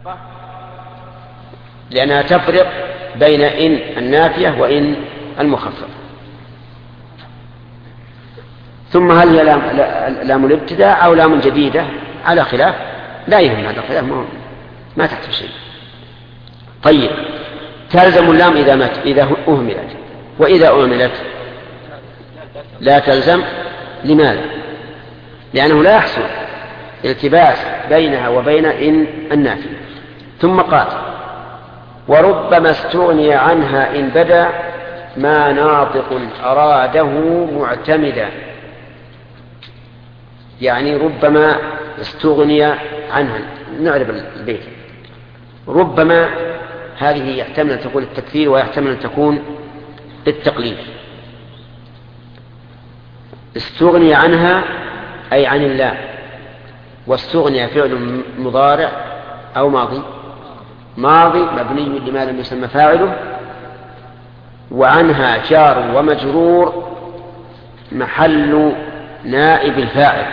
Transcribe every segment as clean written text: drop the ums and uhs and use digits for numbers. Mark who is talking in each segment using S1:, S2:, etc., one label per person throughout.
S1: لأنها تفرق بين إن النافية وإن المخففة. ثم هل هي لام الابتداء أو لام جديدة على خلاف؟ لا يهم هذا الخلاف، ما تحت شيء. طيب، تلزم اللام إذا أهملت، وإذا أهملت لا تلزم. لماذا؟ لأنه لا يحصل التباس بينها وبين إن النافية. ثم قال: وربما استغني عنها إن بدا ما ناطق أراده معتمدا. يعني ربما استغني عنها. نعرف البيت. ربما هذه يحتمل أن تكون التكثير ويحتمل أن تكون التقليل. استغني عنها أي عن الله، واستغني فعل مضارع أو ماضي مبني لما لم يسمى فاعله، وعنها جار ومجرور محل نائب الفاعل.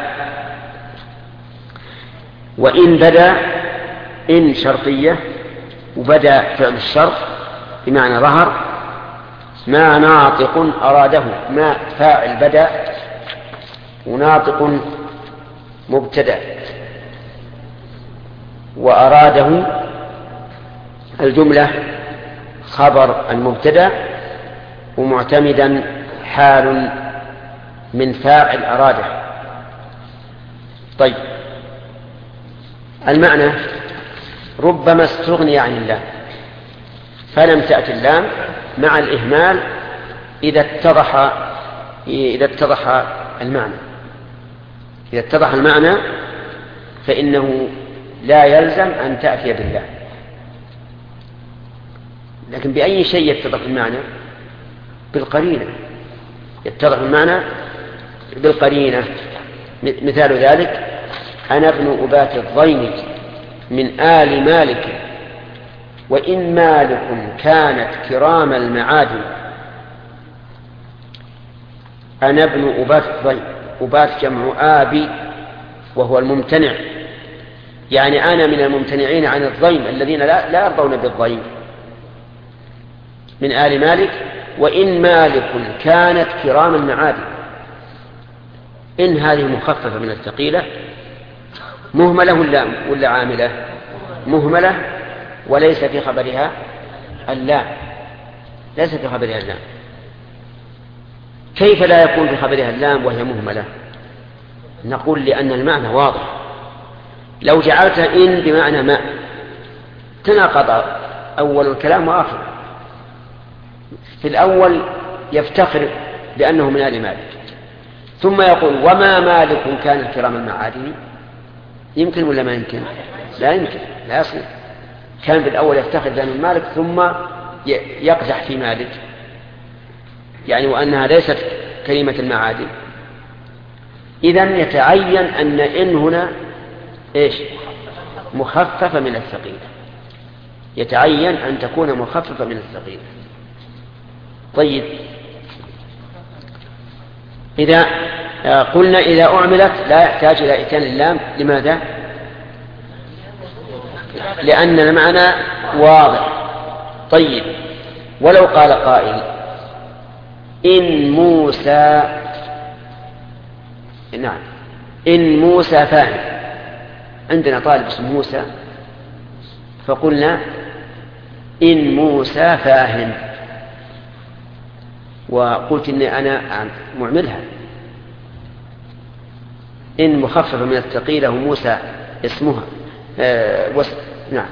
S1: وإن بدا، إن شرطية، وبدا فعل الشرط بمعنى ظهر. ما ناطق أراده، ما فاعل بدا، وناطق مبتدأ، وأراده الجملة خبر المبتدأ، ومعتمدا حال من فاعل أراده. طيب، المعنى: ربما استغني عن الله، فلم تأتي اللام مع الإهمال إذا اتضح المعنى. إذا اتضح المعنى فإنه لا يلزم أن تأتي بالله. لكن بأي شيء يتضح المعنى؟ بالقرينة. يتضح المعنى بالقرينة. مثال ذلك: أنا ابن أبات الضيم من آل مالك، وإن مالك كانت كرام المعادن. أنا ابن أبات الضيم، أبات جمع آبي وهو الممتنع، يعني أنا من الممتنعين عن الضيم الذين لا يرضون بالضيم. من آل مالك، وإن مالك كانت كرام المعادن. إن هذه مخففة من الثقيلة، مهملة ولا عاملة؟ مهملة، وليس في خبرها اللام. ليس في خبرها اللام. كيف لا يكون في خبرها اللام وهي مهملة؟ نقول لأن المعنى واضح. لو جعلت إن بمعنى ما تناقض أول الكلام وآخر. في الأول يفتخر بأنه من آل مالك، ثم يقول: وما مالك كان الكرام المعادن. يمكن ولا ما يمكن؟ لا يمكن، لا يصير. كان بالأول يفتخر بأنه مالك، ثم يقزح في مالك، يعني وأنها ليست كلمة المعادن. إذن يتعين أن إن هنا إيش؟ مخففة من الثقيلة. يتعين أن تكون مخففة من الثقيلة. طيب، إذا قلنا إذا أعملت لا يحتاج إلى إتيان اللام. لماذا؟ لأن المعنى واضح. طيب، ولو قال قائل: إن موسى، نعم، إن موسى فاهم. عندنا طالب اسمه موسى، فقلنا: إن موسى فاهم، وقلت إني أنا معملها. إن مخففة من الثقيلة، وموسى اسمها نعم.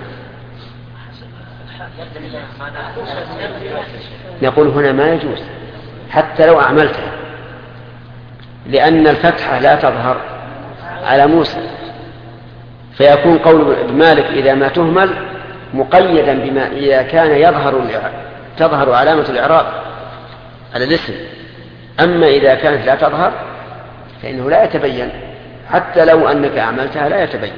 S1: نقول هنا ما يجوز حتى لو أعملتها، لأن الفتحة لا تظهر على موسى، فيكون قول مالك إذا ما تهمل مقيدا بما إذا كان تظهر علامة الإعراب على الاسم. أما إذا كانت لا تظهر فإنه لا يتبين، حتى لو أنك أعملتها لا يتبين.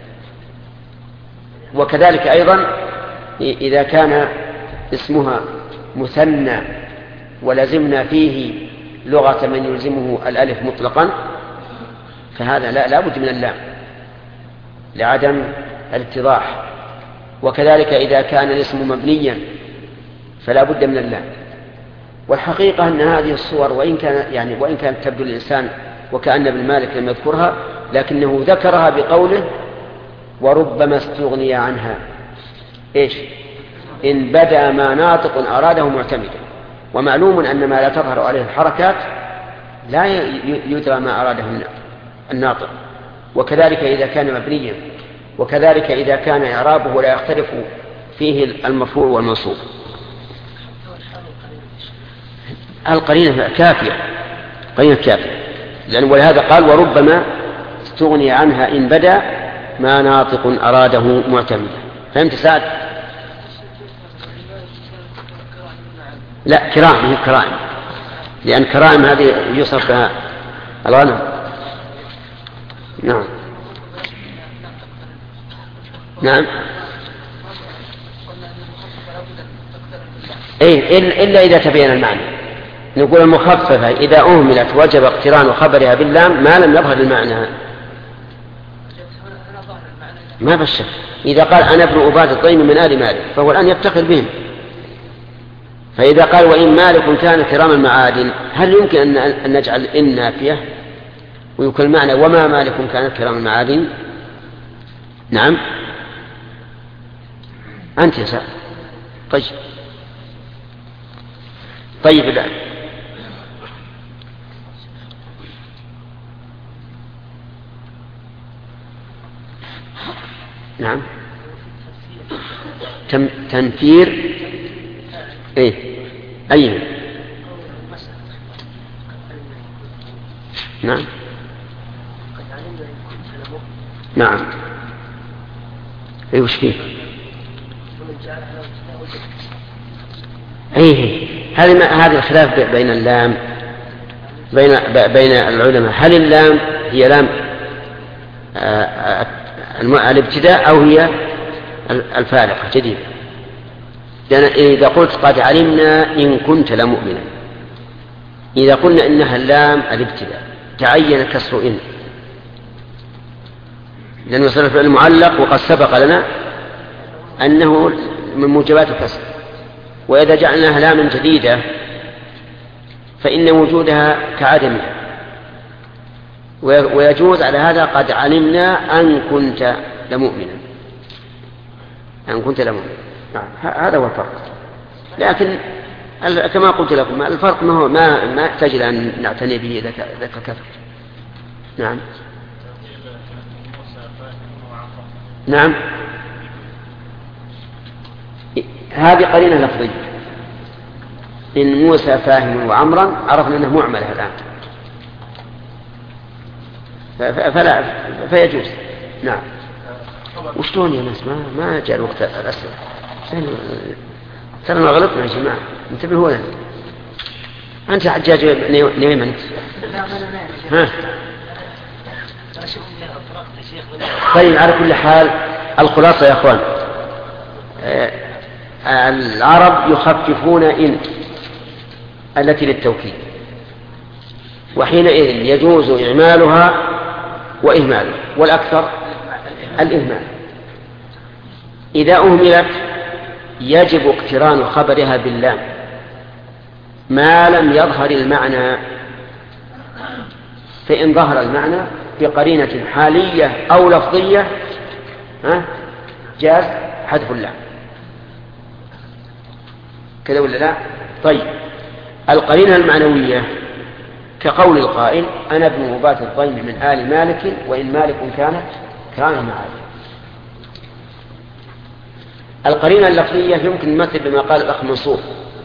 S1: وكذلك أيضا إذا كان اسمها مثنى ولزمنا فيه لغة من يلزمه الألف مطلقا، فهذا لا بد من اللام لعدم الاتضاح. وكذلك إذا كان الاسم مبنيا فلا بد من اللام. والحقيقة أن هذه الصور وإن كانت تبدو للإنسان وكأن ابن مالك لم يذكرها، لكنه ذكرها بقوله وربما استغني عنها إيش؟ إن بدا ما ناطق أراده معتمدا. ومعلوم أن ما لا تظهر عليه الحركات لا يدرى ما أراده الناطق، وكذلك إذا كان مبنيا، وكذلك إذا كان إعرابه لا يختلف فيه المرفوع والمنصوب. القرينة كافية، قرينة كافية، لأن ولهذا قال وربما استغني عنها إن بدا ما ناطق أراده معتمدا. فهمت سعد؟ لا، كرائم هي كرائم، لأن كرائم هذه يصرف لها الغنم. نعم نعم. إلا إذا تبين المعنى. نقول المخففة إذا أهملت وجب اقتران خبرها باللام ما لم يظهر المعنى. ما بالشك إذا قال أنا ابن أباد الطيم من آل مالك فهو الآن يفتخر بهم. فإذا قال وإن مالك كان كرام المعادن هل يمكن أن نجعل إن نافية ويكون المعنى وما مالك كان كرام المعادن؟ نعم أنت يا سعد. طيب الآن نعم تنفير أي نعم نعم وش فيه هذا الخلاف بين اللام بين العلماء. هل اللام هي لام الابتداء أو هي الفارقة جديدة؟ لأن إذا قلت قد علمنا إن كنت لمؤمنا، إذا قلنا إنها اللام الابتداء تعين كسر إن، لأنه صار الفعل المعلق وقد سبق لنا أنه من موجبات الكسر. وإذا جعلناها لاما جديدة فإن وجودها كعدمها، ويجوز على هذا قد علمنا أن كنت لمؤمنا، أن كنت لمؤمنا. هذا هو الفرق. لكن كما قلت لكم الفرق ما يحتاج أن نعتني به ذاك الكثر. نعم نعم. هذه قرينة لفظية. إن موسى فاهم وعمرا عرفنا أنه معملة الآن فيجوز. نعم. وشلون يا ناس ما جاء الوقت الأسئلة؟ ترى ما غلطنا يا جماعة، انتبهوا لنا. أنت حجاج نايم أنت. ها. طيب على كل حال الخلاصة يا أخوان، العرب يخففون إن التي للتوكيد، وحينئذ يجوز إعمالها وإهمالها، والأكثر الإهمال. إذا أهملت يجب اقتران خبرها باللام ما لم يظهر المعنى، فإن ظهر المعنى بقرينة حالية أو لفظية جاز حذف اللام. كذا ولا لا؟ طيب القرينة المعنوية كقول القائل أنا ابن أبات الطيم من آل مالك وإن مالك كان معاذ. القرينة اللفظية يمكن نمثل بما قال الأخ منصور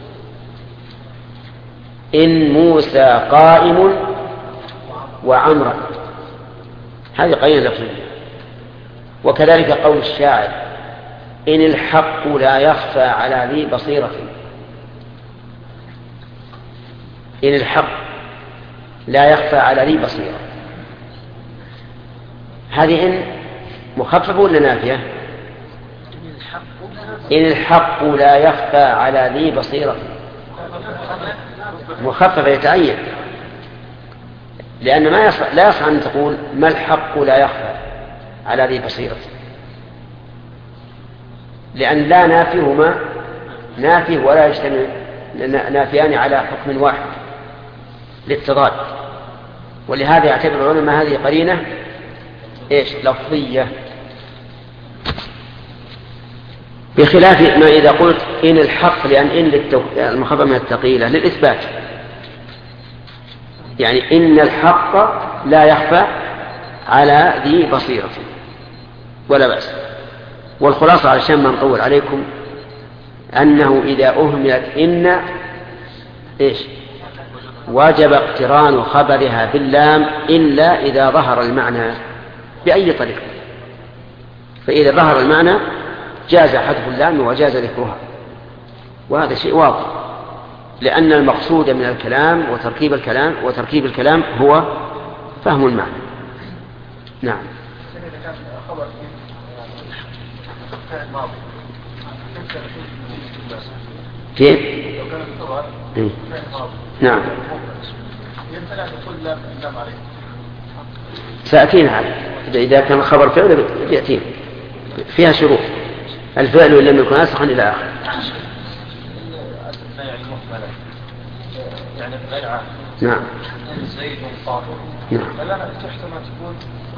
S1: إن موسى قائم وعمرا، هذه قرينة لفظية. وكذلك قول الشاعر إن الحق لا يخفى على ذي بصيرة، إن الحق لا يخفى على ذي بصيرة، هذه إن مخففة ولا نافية؟ إن الحق لا يخفى على ذي بصيرة مخففة يتعين، لأن لا يصح أن تقول ما الحق لا يخفى على ذي بصيرة. لأن لا نافيهما نافيه ولا يجتمع نافيان على حكم واحد للتضاد. ولهذا يعتبر العلماء هذه قرينة لفظية، بخلاف ما إذا قلت إن الحق، لأن إن المخفف من الثقيلة للإثبات، يعني إن الحق لا يخفى على ذي بصيرة ولا بأس. والخلاصة علشان ما نطول عليكم أنه إذا أهملت إن وجب اقتران خبرها باللام إلا إذا ظهر المعنى بأي طريقة. فإذا ظهر المعنى جاز حذف اللام وجاز ذكرها، وهذا شيء واضح، لأن المقصود من الكلام وتركيب الكلام هو فهم المعنى. نعم. كيف؟ نعم. سأتينا عليه إذا كان الخبر فعل يأتينا فيها شروط، الفعل إن لم يكن أسخا إلى آخر.
S2: يعني غير عام.
S1: نعم.
S2: زيد طاهر.
S1: نعم.
S2: فلا تحتمل تكون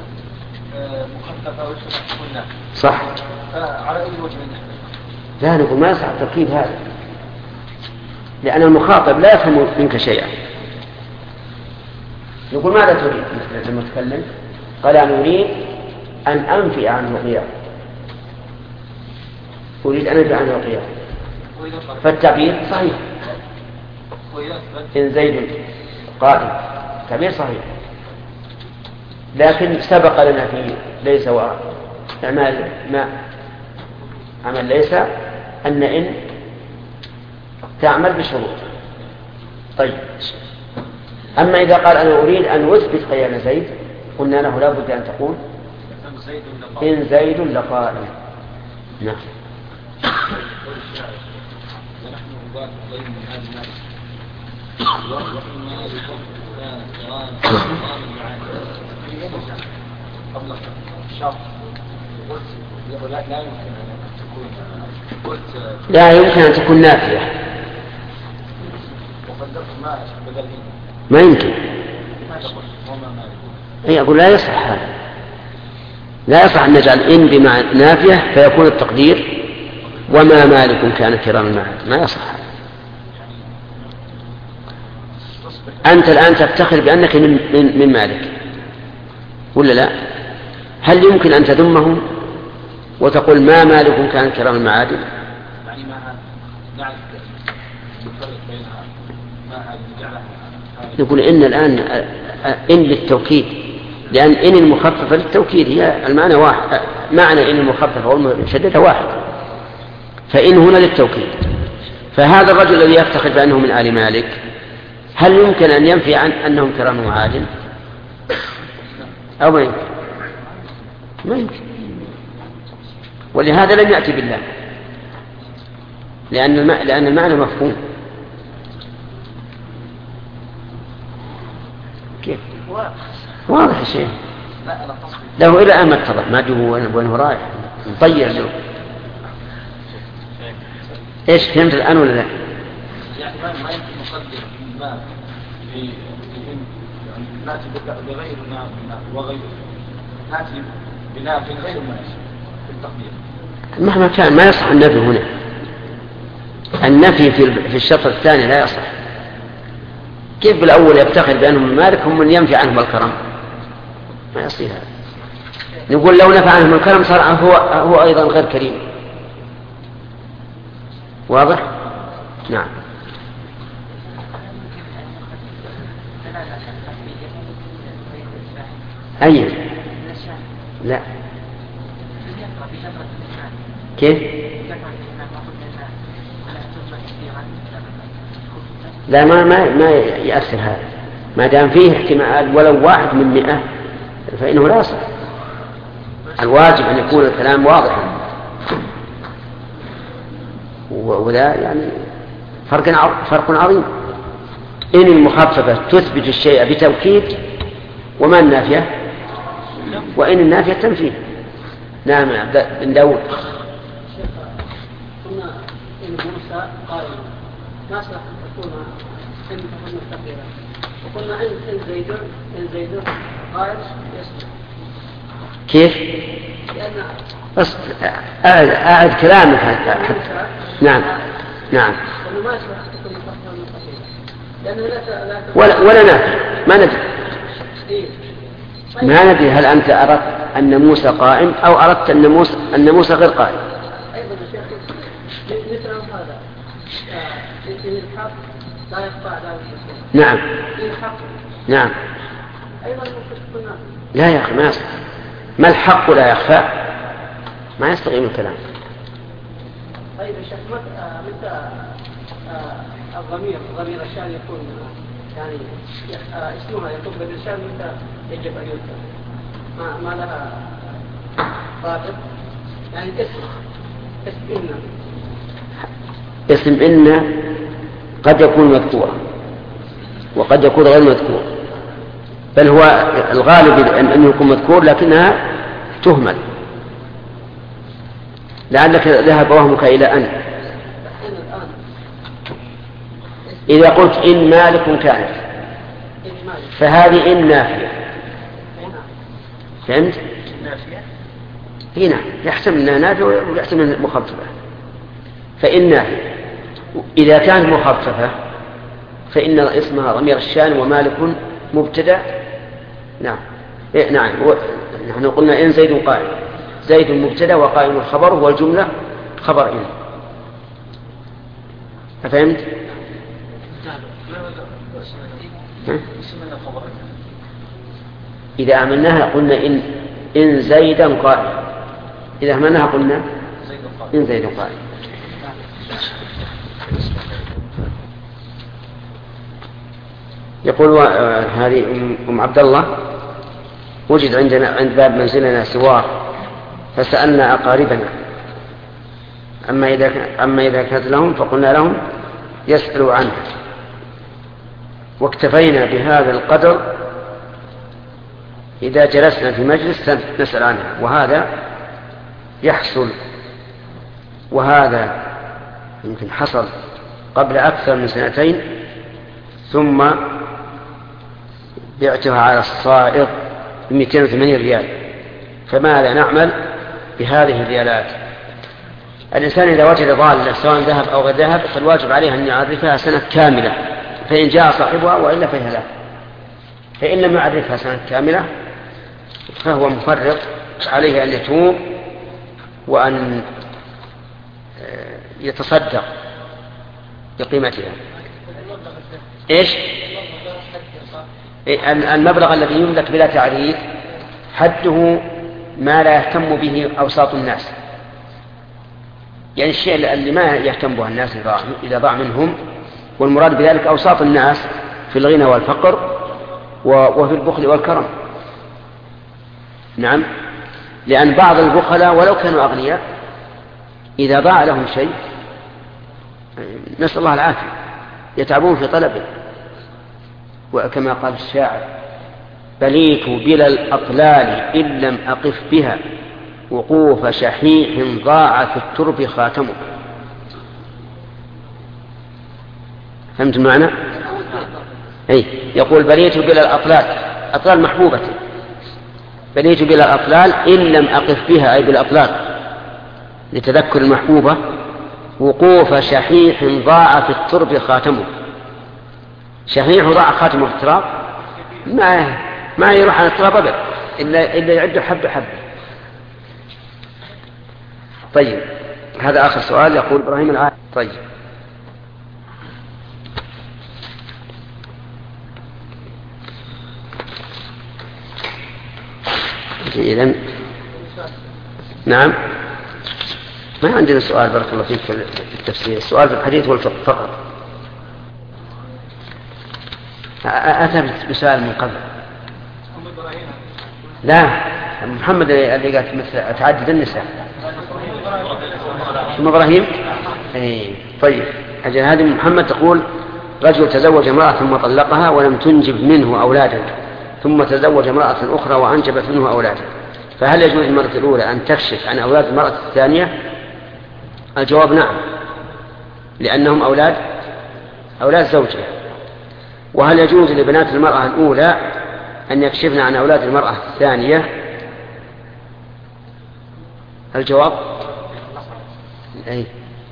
S2: مخففة وتحتمل تكون نافية.
S1: صح.
S2: على أي وجه نحمل؟
S1: لا، نقول ما يصح التركيب هذا، لأن المخاطب لا يفهم منك شيئا. نقول ماذا تريد لما تكلم؟ قال أنا أريد أن أنفي عنه القيام، أريد أن أنفي عنه القيام، فالتعبير صحيح. إن زيد قائم تعبير صحيح، لكن سبق لنا في ليس وأعمال ما عمل ليس أن إن تعمل بشروط. طيب، أما إذا قال أنا أريد أن أثبت قيام زيد قلنا له لا بد أن تقول إن زيد لقائم. نعم. لا يمكن أن تكون نافية، ما يمكن. أي أقول لا يصح هذا، لا يصح أن نجعل إن بمعنى نافية فيكون التقدير وما مالك كان كرام المعاد، ما يصح. أنت الآن تفتخر بأنك من مالك ولا لا؟ هل يمكن أن تذمهم وتقول ما مالك كان كرام المعادن؟
S2: يعني ما نعرف نفرق بينها ما نجعلها.
S1: نقول إن الآن إن للتوكيد، لأن إن المخففة للتوكيد هي المعنى واحد، معنى إن المخففة والمشددة واحد، فإن هنا للتوكيد. فهذا الرجل الذي يفتخر بأنه من آل مالك هل يمكن أن ينفي عن أنهم كرام معادن أو ما يمكن؟ ما يمكن. ولهذا لم يأتي بالله، لأن المعنى مفهوم. كيف؟ واضح يا شيخ. له إلى أن اتضح ما جوه وينه رايح مطير له. إيش فهمت الآن ولا لا؟
S2: يعني ما يمكن نقدر ما في ناتي بغير وغير ناتي بنافي غير مناسب في التقدير.
S1: مهما كان ما يصح النفي هنا. النفي في الشطر الثاني لا يصح. كيف بالأول يفتخر بأنهم من مالك هم من ينفي عنهم الكرم؟ ما يصير هذا. نقول لو نفع عنهم الكرم صار هو أيضا غير كريم. واضح؟ نعم. أي لا كيف؟ لا ما يأثر هذا، ما دام فيه احتمال ولو 1 من 100 فإنه لا يصح. الواجب أن يكون الكلام واضحا، وذا يعني فرق عظيم. إن المخففة تثبت الشيء بتوكيد، وما النافية؟ وإن النافية تنفيه. نعم بن داود.
S3: ما صح تكون إن تكون مستقيرة، وقلنا إن زيد قائد يسمع.
S1: كيف؟ بس أعد كلامك حتى. نعم نعم. ولا نافع، ما ندري. ما ندري هل أنت أردت أن موسى قائم أو أردت أن موسى غير قائم.
S3: أيضا الشيخ مثل هذا إن الحق لا يخفى على المسلم.
S1: نعم
S3: الحق
S1: نعم.
S3: أيضا
S1: لا يا أخي ما يصح. ما الحق لا يخفى؟ ما يستقيم الكلام.
S3: طيب الشيخ متى ضمير الشان يكون يعني اسمها يكون باللسان متى يجب أن يذكر؟ ما لها رابط يعني
S1: اسم إن قد يكون مذكورا وقد يكون غير مذكور، بل هو الغالب أنه يكون مذكور لكنها تهمل، لعلك ذهب وهمك إلى أن. إذا قلت إن مالك كانت فهذه إن نافية، فهمت؟ هنا يحسب أنها نافية ويحسب أنها مخففة، فإن نافية. إذا كانت مخففة فإن اسمها ضمير الشان ومالك مبتدأ. نعم نعم. نحن قلنا إن زيد قائم، زيد مبتدأ وقائم الخبر والجملة خبر إن. أفهمت؟ إذا عملناها قلنا إن زيدا قائم، إذا عملناها قلنا إن زيد قائم. يقول هذه أم عبد الله: وجد عندنا عند باب منزلنا سوار فسألنا أقاربنا، أما إذا كانت لهم فقلنا لهم يسألوا عنها، واكتفينا بهذا القدر. إذا جلسنا في مجلس نسأل عنها، وهذا يحصل، وهذا يمكن حصل قبل أكثر من 2 سنين، ثم بعتها على الصائغ ب208 ريال. فماذا نعمل بهذه الريالات؟ الإنسان إذا وجد ضالة سواء ذهب أو غير ذهب فالواجب عليه أن يعرفها سنة كاملة، فإن جاء صاحبها وإلا فهي له. فإن لم يعرفها سنة كاملة فهو مفرط، عليه أن يتوب وأن يتصدق بقيمتها. إيش؟ المبلغ الذي يملك بلا تعريف حده ما لا يهتم به أوساط الناس، يعني الشيء اللي ما يهتم به الناس إذا ضاع منهم، والمراد بذلك أوساط الناس في الغنى والفقر وفي البخل والكرم. نعم، لأن بعض البخلاء ولو كانوا أغنياء إذا ضاع لهم شيء نسأل الله العافية يتعبون في طلبه. وكما قال الشاعر: بليت بلا الأطلال إن لم أقف بها، وقوف شحيح ضاع في الترب خاتمه. فهمت المعنى؟ أي يقول: بليت بلا الأطلال، أطلال محبوبتي، بليت بلا الأطلال إن لم أقف بها، أي بالأطلال لتذكر المحبوبة. وقوف شحيح ضاع في الترب خاتمه. شحيح ضاع خاتمه في التراب، ما يروح على التراب أبدا إلا يعد حبة حبة. طيب، هذا آخر سؤال. يقول إبراهيم العالم: طيب، إذن نعم، ما عندنا سؤال. بارك الله فيك في التفسير. السؤال في الحديث والفقه فقط. أتى بسؤال من قبل. لا، محمد اللي قالت مثل تعدد النساء. ثم إبراهيم. طيب، أجل هذه محمد تقول: رجل تزوج امرأة ثم طلقها ولم تنجب منه أولادا، ثم تزوج امرأة أخرى وأنجبت منه أولادا، فهل يجوز المرأة الأولى أن تكشف عن أولاد المرأة الثانية؟ الجواب: نعم، لأنهم أولاد أولاد زوجها. وهل يجوز لبنات المرأة الأولى أن يكشفن عن أولاد المرأة الثانية؟ الجواب أي،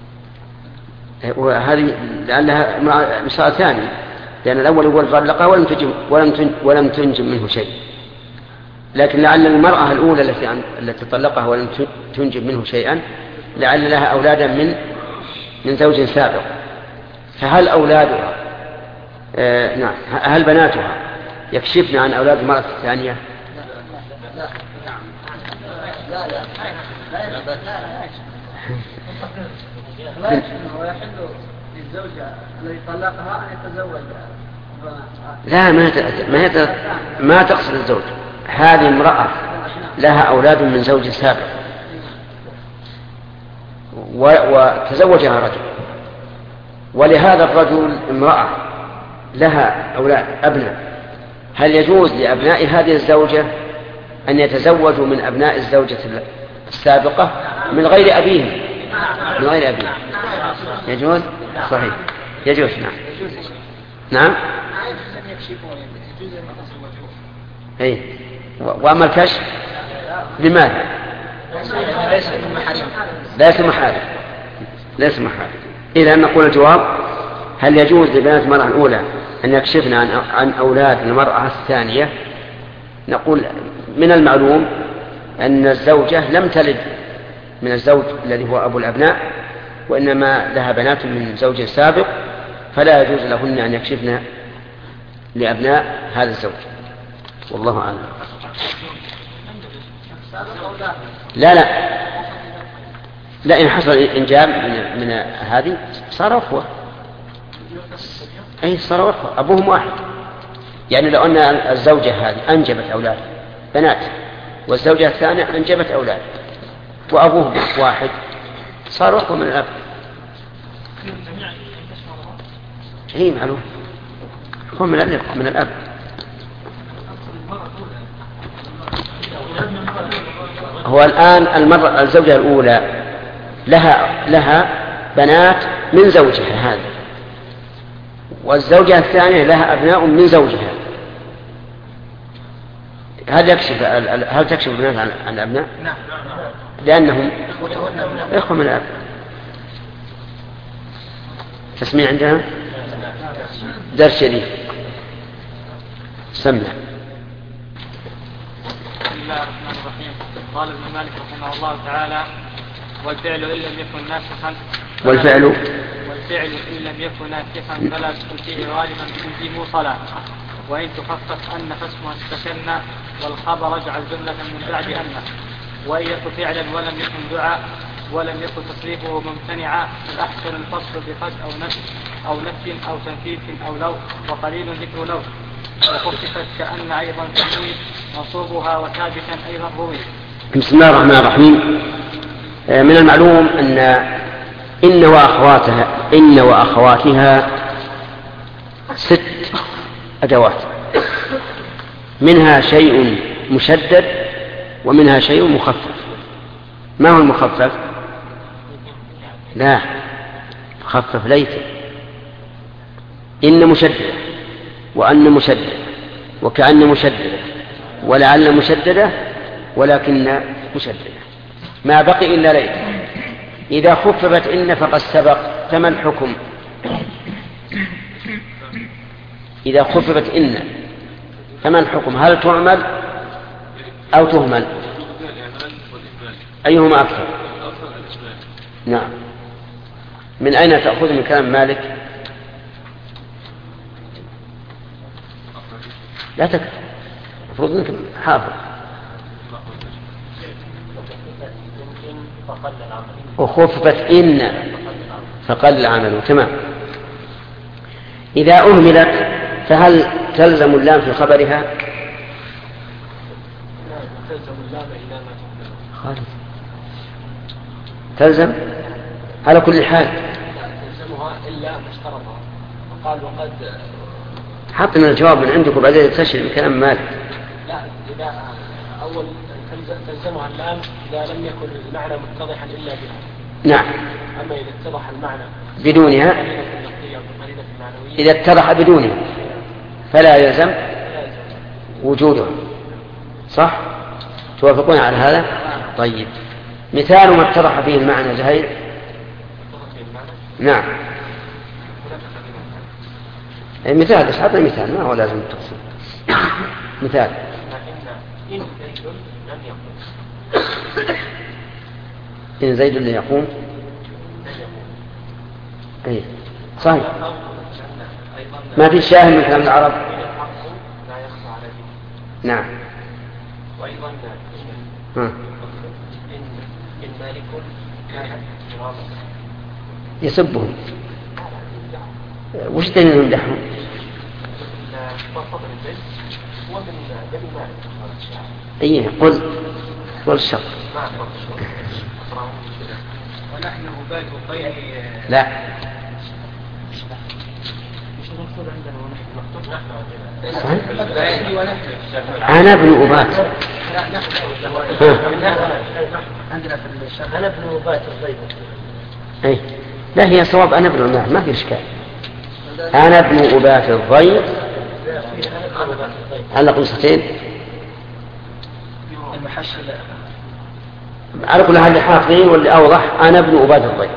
S1: وهذه لعلها مسألة ثانية، لأن الأول يقول طلقها ولم تنجب منه شيء، لكن لعل المرأة الأولى التي طلقها ولم تنجب منه شيئا لعل لها أولادا من زوج سابق، فهل أولادها نعم هل بناتها يكشفن عن أولاد المرأة الثانية؟
S3: ويحل للزوجة الذي طلقها أن يتزوج.
S1: لا، ما تقصد الزوج، هذه امرأة لها أولاد من زوج سابق وتزوجها رجل، ولهذا الرجل امرأة لها أولاد أبناء، هل يجوز لأبناء هذه الزوجة أن يتزوجوا من أبناء الزوجة السابقة من غير أبيهم؟ من غير أبيهم يجوز؟ صحيح يجوز. نعم نعم. أي. وأما الكشف لماذا؟ ليس محارم. إذا نقول الجواب: هل يجوز لبنات المرأة الأولى أن يكشفن عن أولاد المرأة الثانية؟ نقول من المعلوم أن الزوجة لم تلد من الزوج الذي هو أبو الأبناء، وإنما لها بنات من زوج سابق، فلا يجوز لهن أن يكشفن لأبناء هذا الزوج، والله أعلم. لا إن حصل إنجاب من هذه صار أخوة. أي صار أخوة، أبوهم واحد. يعني لو أن الزوجة هذه أنجبت أولاد بنات والزوجة الثانية أنجبت أولاد وأبوهم واحد صار أخوة من الأب. هي معلوم هو من الأب. هو الآن الزوجة الأولى لها بنات من زوجها هذا، والزوجة الثانية لها أبناء من زوجها. هل تكشف البنات عن الأبناء؟ لأنهم إخوة من الأب. تسميع عندنا درس شريف سمع.
S4: بسم الله الرحمن الرحيم. قال ابن مالك رحمه الله تعالى: والفعل إن لم يكن ناسخا إن لم يكن ناسخا فلا تكن فيه غالبا به موصلا، وإن تخفف أن فاسمها استكن والخبر اجعل جملة من بعد أن، وإن يكن فعلا ولم يكن دعاء ولم يكن تصريفه ممتنعا فالأحسن الفصل بقد أو نفي أو تنفيذ أو لو، وقليل ذكر لو، وخففت كأن أيضا تنوين منصوبها وثابتا أيضا روي.
S1: بسم الله الرحمن الرحيم. من المعلوم أن إن وأخواتها 6 أدوات، منها شيء مشدد ومنها شيء مخفف. ما هو المخفف؟ لا خفف ليت. إن مشددة وأن مشددة وكأن مشددة ولعل مشددة ولكن مشددة، ما بقي إلا ليت. إذا خففت إن فقد سبق، فما الحكم؟ إذا خففت إن فما الحكم؟ هل تعمل أو تهمل؟ أيهما أكثر؟ نعم. من أين تأخذ من كلام مالك؟ لا تكفر، المفروض أنك حافظ. وخففت إن فقل العمل. تمام. إذا أهملت فهل تلزم اللام في خبرها؟ تلزم على كل حال.
S3: تلزمها إلا ما اشترطها، وقال وقد
S1: حطنا الجواب من عندك وبعدين تستشهد بكلام مالك.
S3: لا، إذا أول تلزمها اللام إذا لم يكن المعنى متضحا إلا بها.
S1: نعم.
S3: أما إذا اتضح المعنى
S1: بدونها إذا اتضح بدونه فلا يلزم وجوده. صح؟ توافقون على هذا؟ طيب، مثال ما اتضح فيه المعنى زهير. نعم، مثال، بس حطنا مثال، ما هو لازم التفصيل. مثال: إن زيد لن يقوم. أي صحيح، ما في شاهد من كلام العرب. نعم.
S5: وأيضا إن مالك كان
S1: يسبهم. وش دليل يمدحهم؟ أيه، قل الشر.
S2: ونحن عباد الضيع.
S1: لا، أنا ابن أبات.
S3: أنا ابن أبات الضيف.
S1: أي لا، هي صواب أنا ابن أبات، ما في إشكال. أنا ابن أبات الضيف على قصتين على كل هذه حافظين، واللي أوضح أنا ابن أبات الضيف.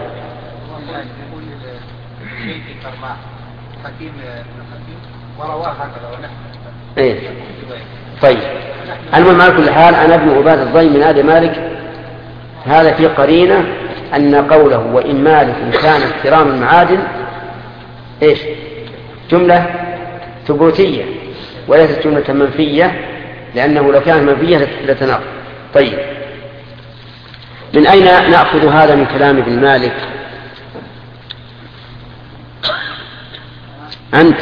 S1: إيه. طيب، المهم على كل حال أنا ابن أبات الضيف من آل مالك، هذا في قرينة أن قوله وإن مالك كان اكترام المعادن إيش؟ جملة ثبوتية وليست جملة منفية، لأنه لو كانت منفية لتناقض. طيب، من أين نأخذ هذا من كلام ابن مالك؟ أنت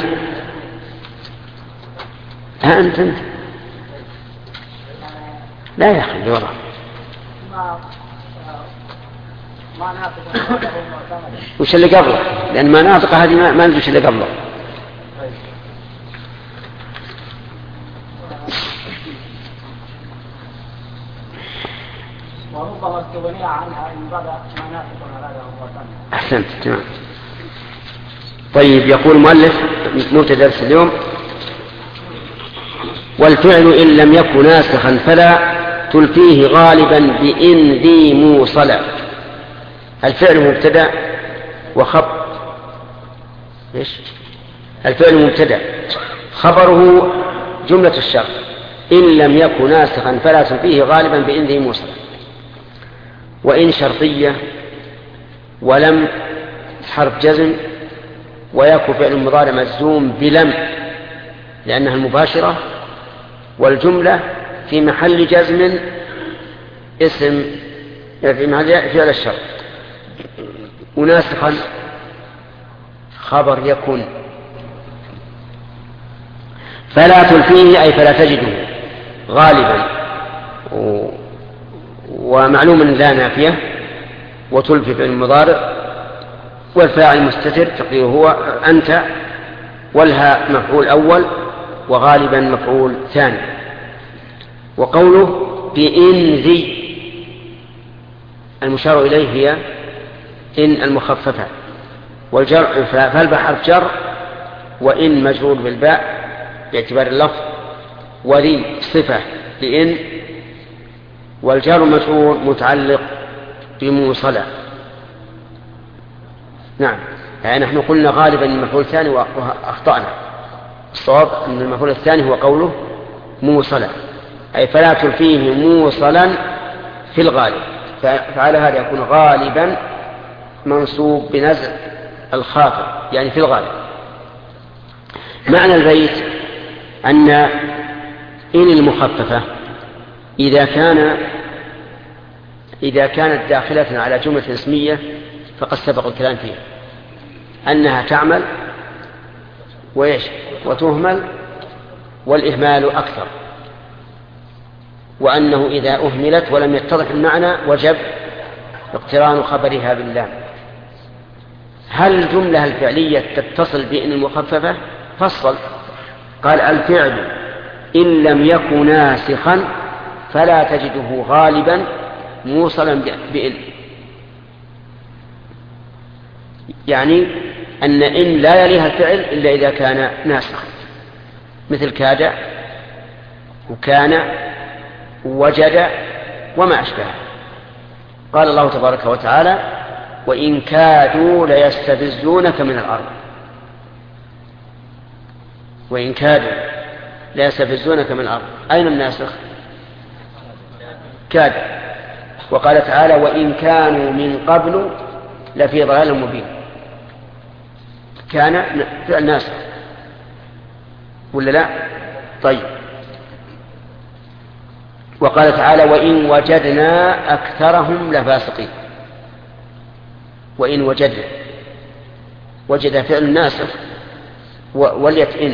S1: لا يا أخي والله وش اللي قبله، لأن ما ناطقة هذه ما ندري وش اللي قبله.
S3: وربما استغني عنها إن بعد ما ناطق هذا هو ثاني.
S1: أحسنت، تمام. طيب، يقول المؤلف نبتدأ درس اليوم: والفعل إن لم يكن ناسخا فلا تلفيه غالبا بإن ذي موصلا. الفعل مبتدأ وخبر. إيش؟ الفعل مبتدأ، خبره جملة الشرط إن لم يكن ناسخا فلا تلفيه غالبا بإن ذي موصلا. وإن شرطية، ولم حرف جزم، ويكون فعل مضارع مجزوم بلم لأنها المباشرة، والجملة في محل جزم اسم في محل فعل الشرط. وناسخا خبر يكون. فلا تلفيه أي فلا تجده غالبا، ومعلوم لا نافية، وتلفي فعل المضارع، والفاعل مستتر تقديره هو أنت، والها مفعول أول، وغالبا مفعول ثاني. وقوله بإن ذي المشار إليه هي إن المخففة، والجر فالباء حرف جر، وإن مجرور بالباء باعتبار اللفظ، وذي صفة لإن، والجار مجرور متعلق بموصلة. نعم، يعني نحن قلنا غالبا المفعول الثاني وأخطأنا. الصواب أن المفعول الثاني هو قوله موصلا، أي فلا تلفيه موصلا في الغالب. فعلى هذا يكون غالبا منصوب بنزع الخافض، يعني في الغالب. معنى البيت أن إن المخففة إذا كانت داخلة على جملة اسمية فقد سبق الكلام فيها أنها تعمل وتهمل، والإهمال أكثر، وأنه إذا أهملت ولم يتضح المعنى وجب اقتران خبرها باللام. هل الجملة الفعلية تتصل بإن المخففة؟ فصل، قال الفعل إن لم يكن ناسخا فلا تجده غالبا موصلا بإن، يعني أن إن لا يليها الفعل إلا إذا كان ناسخا، مثل كاد وكان ووجد وما أشبهه. قال الله تبارك وتعالى: وإن كادوا ليستفزونك من الأرض. وإن كادوا ليستفزونك من الأرض، أين الناسخ؟ كاد. وقال تعالى: وإن كانوا من قبل لفي ضلال مبين. كان فعل ناسخ ولا لا؟ طيب. وقال تعالى: وإن وجدنا أكثرهم لفاسقين. وإن وجدنا، وجد فعل ناسخ وليت إن.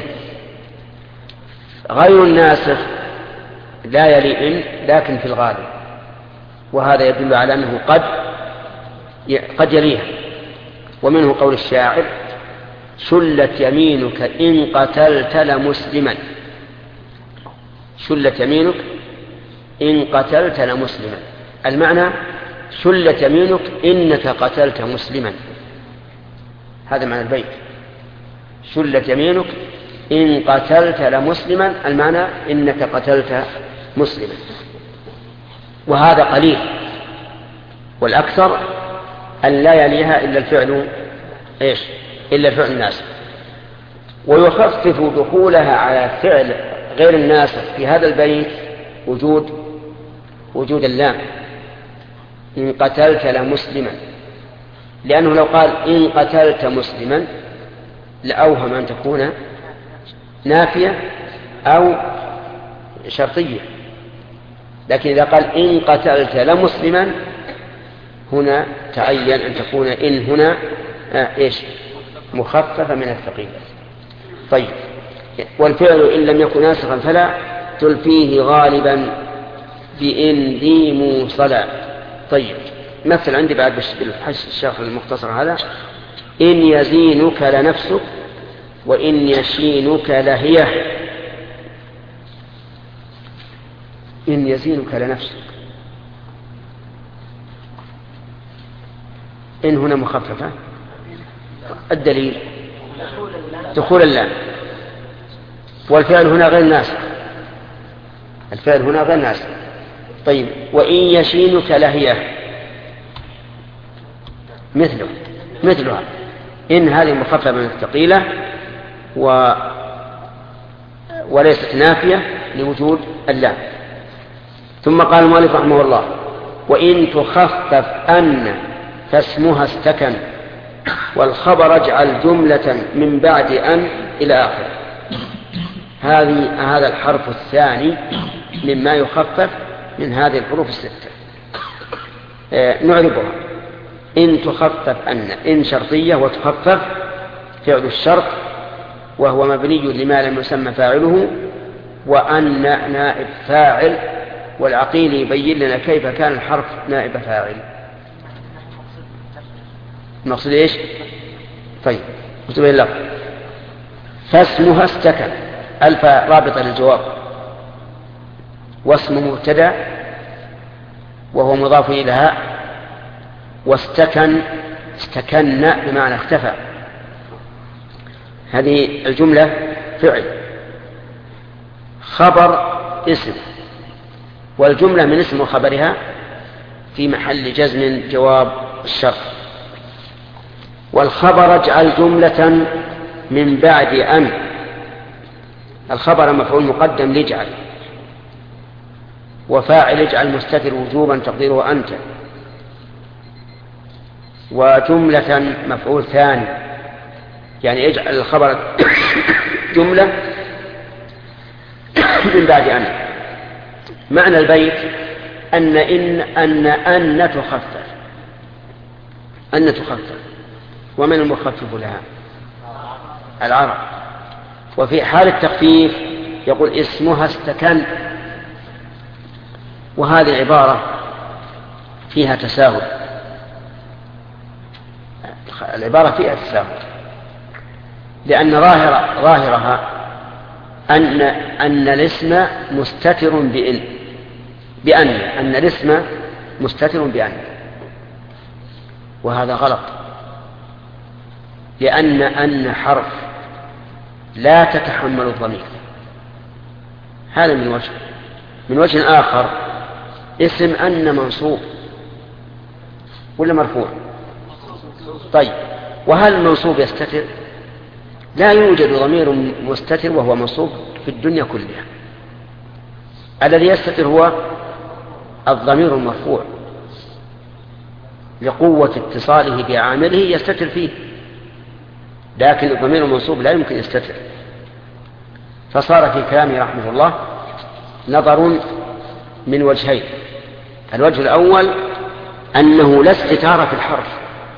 S1: غير الناسخ لا يلي إن لكن في الغالب، وهذا يدل على أنه قد يليها. ومنه قول الشاعر: شلت يمينك إن قتلت لمسلما. شلت يمينك إن قتلت لمسلما، المعنى شلت يمينك إنك قتلت مسلما. هذا معنى البيت: شلت يمينك إن قتلت لمسلما، المعنى إنك قتلت مسلما. وهذا قليل، والأكثر أن لا يليها إلا الفعل إلا الفعل الناسخ. ويخفف دخولها على فعل غير الناسخ في هذا البيت وجود اللام إن قتلت لمسلما، لأنه لو قال إن قتلت مسلما لأوهم أن تكون نافية أو شرطية، لكن إذا قال إن قتلت لمسلما هنا تعين أن تكون إن هنا مخففة من الثقيل. طيب. والفعل إن لم يكن ناسخا فلا تلفيه غالبا بإن ذي موصلا. طيب. مثل عندي بعد بالشرح المختصر هذا: إن يزينك لنفسك وإن يشينك لهيه. إن يزينك لنفسك، إن هنا مخففة. الدليل دخول اللام، والفعل هنا غير ناسخ. الفعل هنا غير ناسخ. طيب. وإن يشينك لهيه مثلها. إن هذه مخففة من الثقيلة وليست نافية لوجود اللام. ثم قال المؤلف رحمه الله: وإن تخفف أن فاسمها استكن والخبر اجعل جملة من بعد أن إلى آخر. هذا الحرف الثاني مما يخفف من هذه الحروف الستة. نعربها: إن تخفف إن شرطية وتخفف فعل الشرط وهو مبني لما لم يسمى فاعله، وأن نائب فاعل. والعقيل يبين لنا كيف كان الحرف نائب فاعل. المقصود إيش؟ طيب. اكتب اللفظ: فاسمها استكن، ألف رابطة للجواب، واسم مبتدأ وهو مضاف إليها، واستكن استكن بمعنى اختفى. هذه الجملة فعل، خبر اسم، والجملة من اسم وخبرها في محل جزم جواب الشرط. والخبر اجعل جملة من بعد أن. الخبر مفعول مقدم لاجعل، وفاعل اجعل مستتر وجوبا تقديره أنت، وجملة مفعول ثاني، يعني اجعل الخبر جملة من بعد أن. معنى البيت أن تخفف. أن تخفف، ومن المخفف لها؟ العرب. وفي حال التخفيف يقول اسمها استكن. وهذه العبارة فيها تساهل، العبارة فيها تساهل، لأن ظاهرها أن الاسم مستتر بأن الاسم مستتر بأن، وهذا غلط. لأن أن حرف لا تتحمل الضمير. هذا من وجه. من وجه آخر اسم أن منصوب ولا مرفوع؟ طيب، وهل المنصوب يستتر؟ لا يوجد ضمير مستتر وهو منصوب في الدنيا كلها. الذي يستتر هو الضمير المرفوع لقوة اتصاله بعامله يستتر فيه، لكن الضمير المنصوب لا يمكن يستتر. فصار في كلامه رحمه الله نظر من وجهين. الوجه الأول أنه لا استتار في الحرف،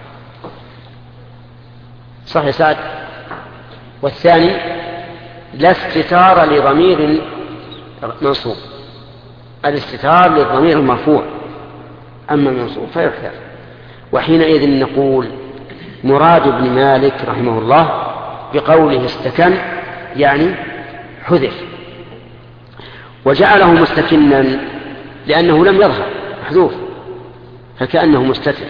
S1: صح يا سعد؟ والثاني لا استتار لضمير منصوب، الاستتار للضمير المرفوع، أما المنصوب فيكثر. وحينئذ نقول مراد ابن مالك رحمه الله بقوله استكن يعني حذف، وجعله مستكنا لأنه لم يظهر محذوف فكأنه مستتر.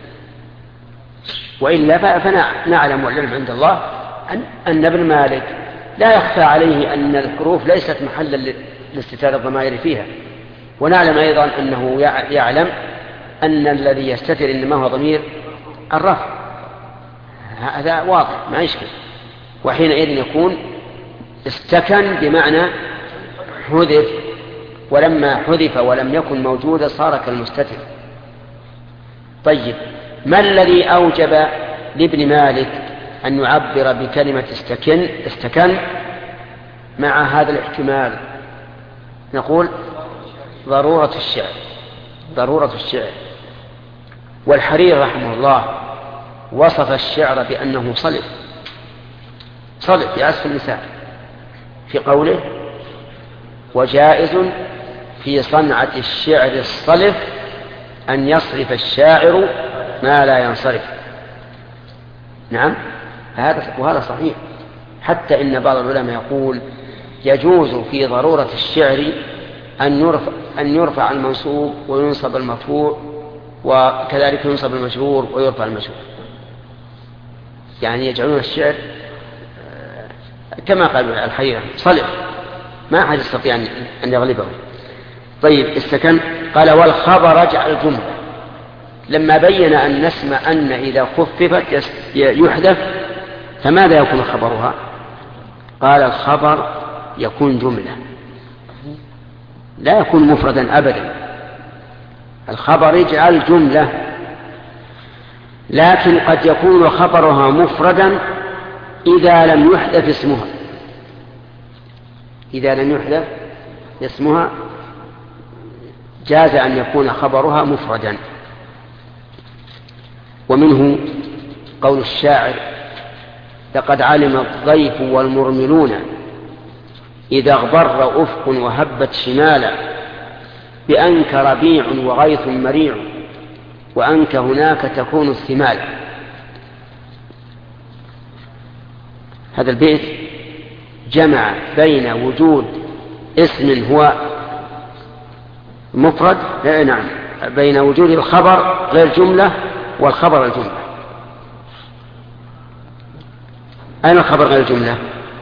S1: وإلا فنعلم والعلم عند الله أن ابن مالك لا يخفى عليه أن الحروف ليست محلا لاستتار الضمائر فيها، ونعلم أيضا أنه يعلم أن الذي يستتر إنما هو ضمير الرفع، هذا واضح ما يشكل. وحينئذ يكون استكن بمعنى حذف، ولما حذف ولم يكن موجودا صار كالمستتر. طيب، ما الذي أوجب لابن مالك أن يعبر بكلمة استكن مع هذا الاحتمال؟ نقول ضرورة الشعر. والحرير رحمه الله وصف الشعر بأنه صلف يأسف اللسان في قوله وجائز في صنعة الشعر الصلف أن يصرف الشاعر ما لا ينصرف. نعم، وهذا صحيح. حتى إن بعض العلماء يقول يجوز في ضرورة الشعر أن يرفع المنصوب وينصب المرفوع، وكذلك ينصب المجرور ويرفع المجرور، يعني يجعلون الشعر كما قال الحريرة صلف، ما أحد يستطيع أن يغلبه. طيب، استكن قال والخبر اجعل جملة. لما بين أن اسم أن إذا خففت يحذف، فماذا يكون خبرها؟ قال الخبر يكون جملة، لا يكون مفردا أبدا. الخبر يجعل جملة، لكن قد يكون خبرها مفردا إذا لم يحذف اسمها. إذا لم يحذف اسمها جاز أن يكون خبرها مفردا. ومنه قول الشاعر لقد علم الضيف والمرملون إذا اغبر أفق وهبت شمالا بأنك ربيع وغيث مريع وأنك هناك تكون الثمال. هذا البيت جمع بين وجود اسم هو مفرد، نعم، بين وجود الخبر غير جملة والخبر الجملة. أين الخبر غير جملة؟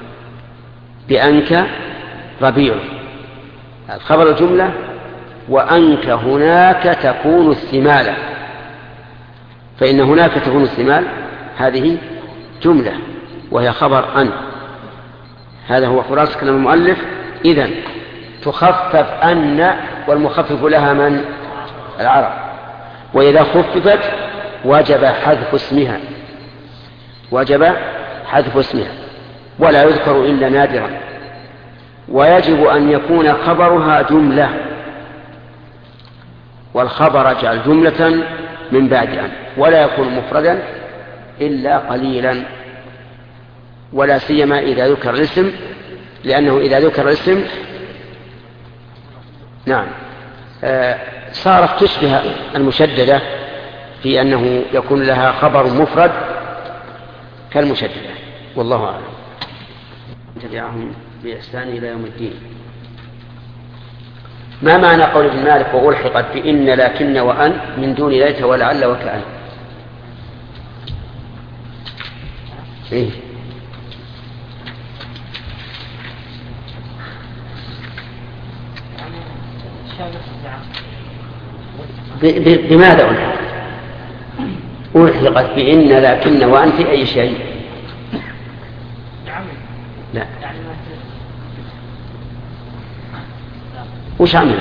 S1: بأنك ربيع، الخبر الجملة، وأنك هناك تكون الثمال، فإن هناك تكون الثمال هذه جملة وهي خبر أن. هذا هو خلاصة كلام المؤلف. إذن تخفف أن، والمخفف لها من؟ العرب. وإذا خففت وجب حذف اسمها، ولا يذكر إلا نادرا. ويجب أن يكون خبرها جملة، والخبر اجعل جملة من بعد أن، ولا يكون مفردا إلا قليلا، ولا سيما إذا ذكر الاسم، لأنه إذا ذكر الاسم نعم صارت تشبه المشددة في أنه يكون لها خبر مفرد كالمشددة. والله أعلم. تبعهم بإحسان إلى يوم الدين. ما معنى قول ابن مالك وألحقت بإن لكن وأن من دون ليت ولعل وكأن؟ إيه؟ بماذا ألحقت بإن لكن وأن في أي شيء؟ لا. وش عمل؟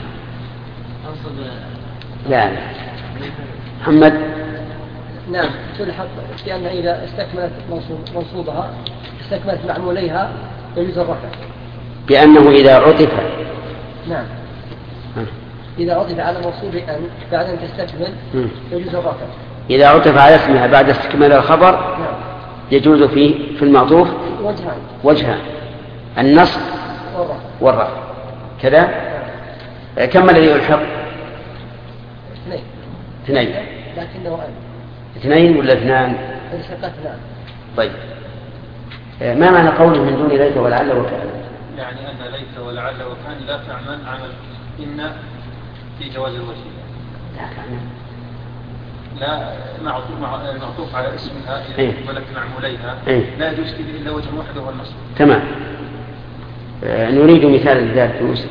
S1: لا. محمد.
S3: نعم تلحق لأن إذا استكملت منصوبها استكملت معموليها يجوز الرفع.
S1: بأنه إذا عطف.
S3: نعم. إذا عطف على منصوب أن بعد أن تستكمل يجوز الرفع. إذا
S1: عطف على اسمها بعد استكمال الخبر
S3: نعم.
S1: يجوز في المعطوف وجهان النصب والرفع كذا. نعم. كم الذي يلحق؟ اثنين.
S3: لكنه أن.
S1: اثنين ولا اثنان؟
S3: الحقت اثنان.
S1: طيب ما معنى قوله من دون ليت ولعل وكأن؟
S5: يعني أن ليت ولعل وكأن لا تعمل عمل إن في جواز الوجه. لا معطوف على اسمها ولك معموليها لا يجوز إلا وجه واحد وهو النصب.
S1: تمام. نريد مثال لذلك يوسف.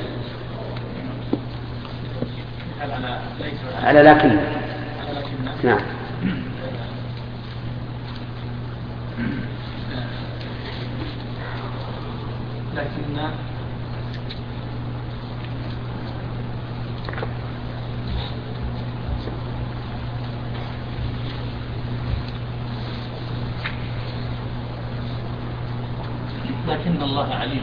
S1: على لكن. نعم.
S2: لكن الله عليم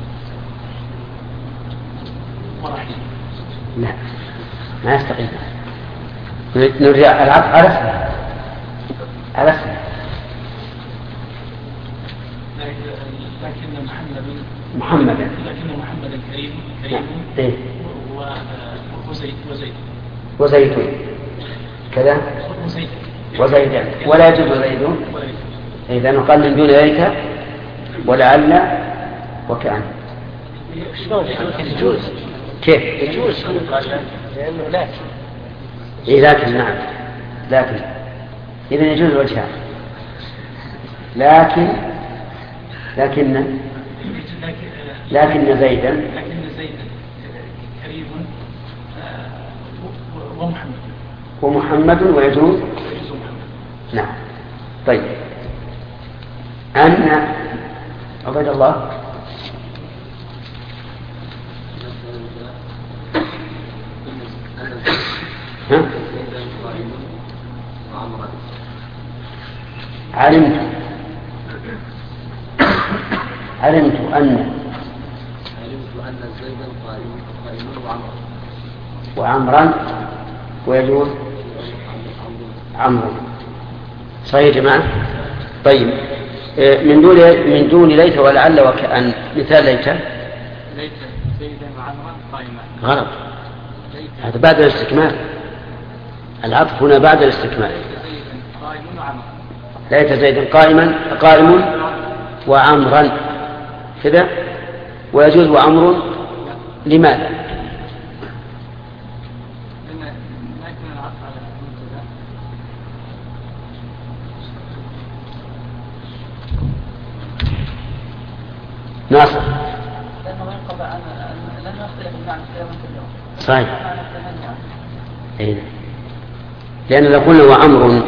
S2: ورحيم.
S1: لا ما يستقيم. نرجع العطف على اسمه.
S2: لكن
S1: محمدا
S2: كريم
S1: إيه؟
S2: وزيتون
S1: كذا وزيدان ولا يجوز زيدون. إذا نقال من دون ذلك ولعل وكأن.
S2: يجوز
S1: كيف
S2: يجوز لأنه
S1: لكن نعم لكن إذا يجوز وجهان لكن زيدا
S2: كريم
S1: ومحمد ويجوز نعم. طيب أن عبد الله علمت أن زيدا قائم وعمرا ويجوز عمرو. صحيح يا جماعة. طيب من دون ليت ولعل وكأن مثال ليت
S2: زيدا وعمرا قائما.
S1: غلط. هذا بعد الاستكمال. العطف هنا بعد الاستكمال. ليت زيدا قائم وعمرا كذا ويجوز وعمر. لماذا؟ ناصر.
S3: لأنه ينقضى لأنه يختلف المعنى كلهم.
S1: صحيح. لأن لو قلنا وعمر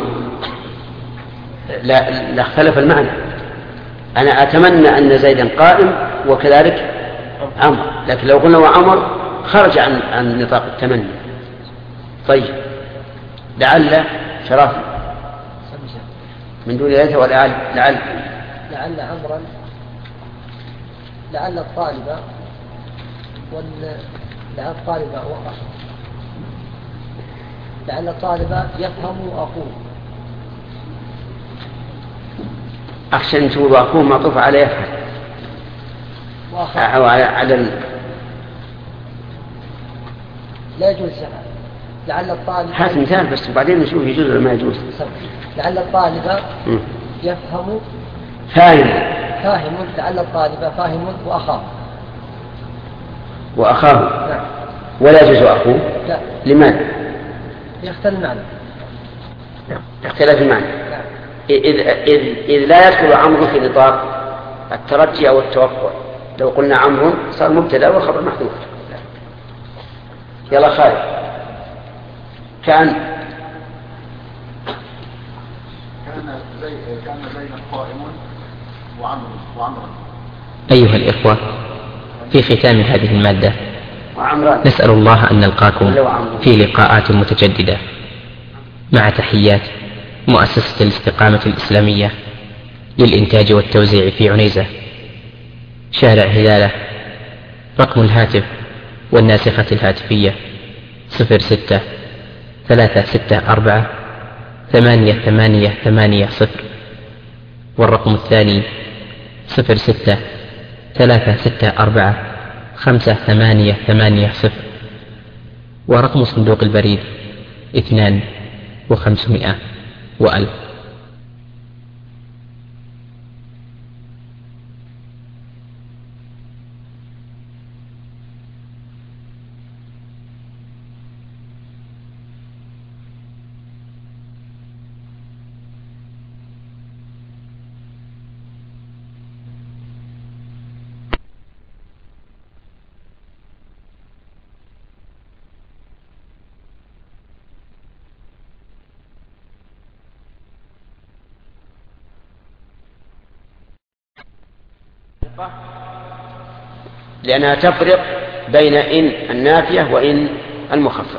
S1: لا اختلف المعنى. أنا أتمنى أن زيدا قائم وكذلك عمر، لكن لو قلنا وعمر خرج عن نطاق التمني. طيب لعل شرف من دون ليت ولعل
S3: عمرا لعل الطالب لعل الطالب يفهم أخوه.
S1: أخشى أن تقول أخوه معطوف على يفهم أو على
S3: لا يجوز لعل الطالب
S1: هات مثال بس وبعدين نشوف يجوز ولا ما يجوز.
S3: لعل الطالب يفهم
S1: فاهم
S3: لعل الطالب فاهم
S1: وأخاه
S3: نعم.
S1: ولا يجوز أخوه.
S3: لا.
S1: لماذا؟
S3: يختلف المعنى.
S1: اختلاف المعنى.
S3: نعم.
S1: إذ لا يدخل عمرو في نطاق الترجي أو التوقع. لو قلنا عمرو صار مبتدأ والخبر محذوف. يلا خالد. كان
S5: زيد قائم وعمرو.
S6: أيها الإخوة، في ختام هذه المادة نسأل الله أن نلقاكم في لقاءات متجددة، مع تحيات مؤسسة الاستقامة الإسلامية للإنتاج والتوزيع في عنيزة، شارع هلالة. رقم الهاتف والناسخة الهاتفية 06-364-8880، والرقم الثاني 06-364-5880، ورقم صندوق البريد 2 و500 و1000.
S1: لأنها تفرق بين إن النافية وإن المخففة.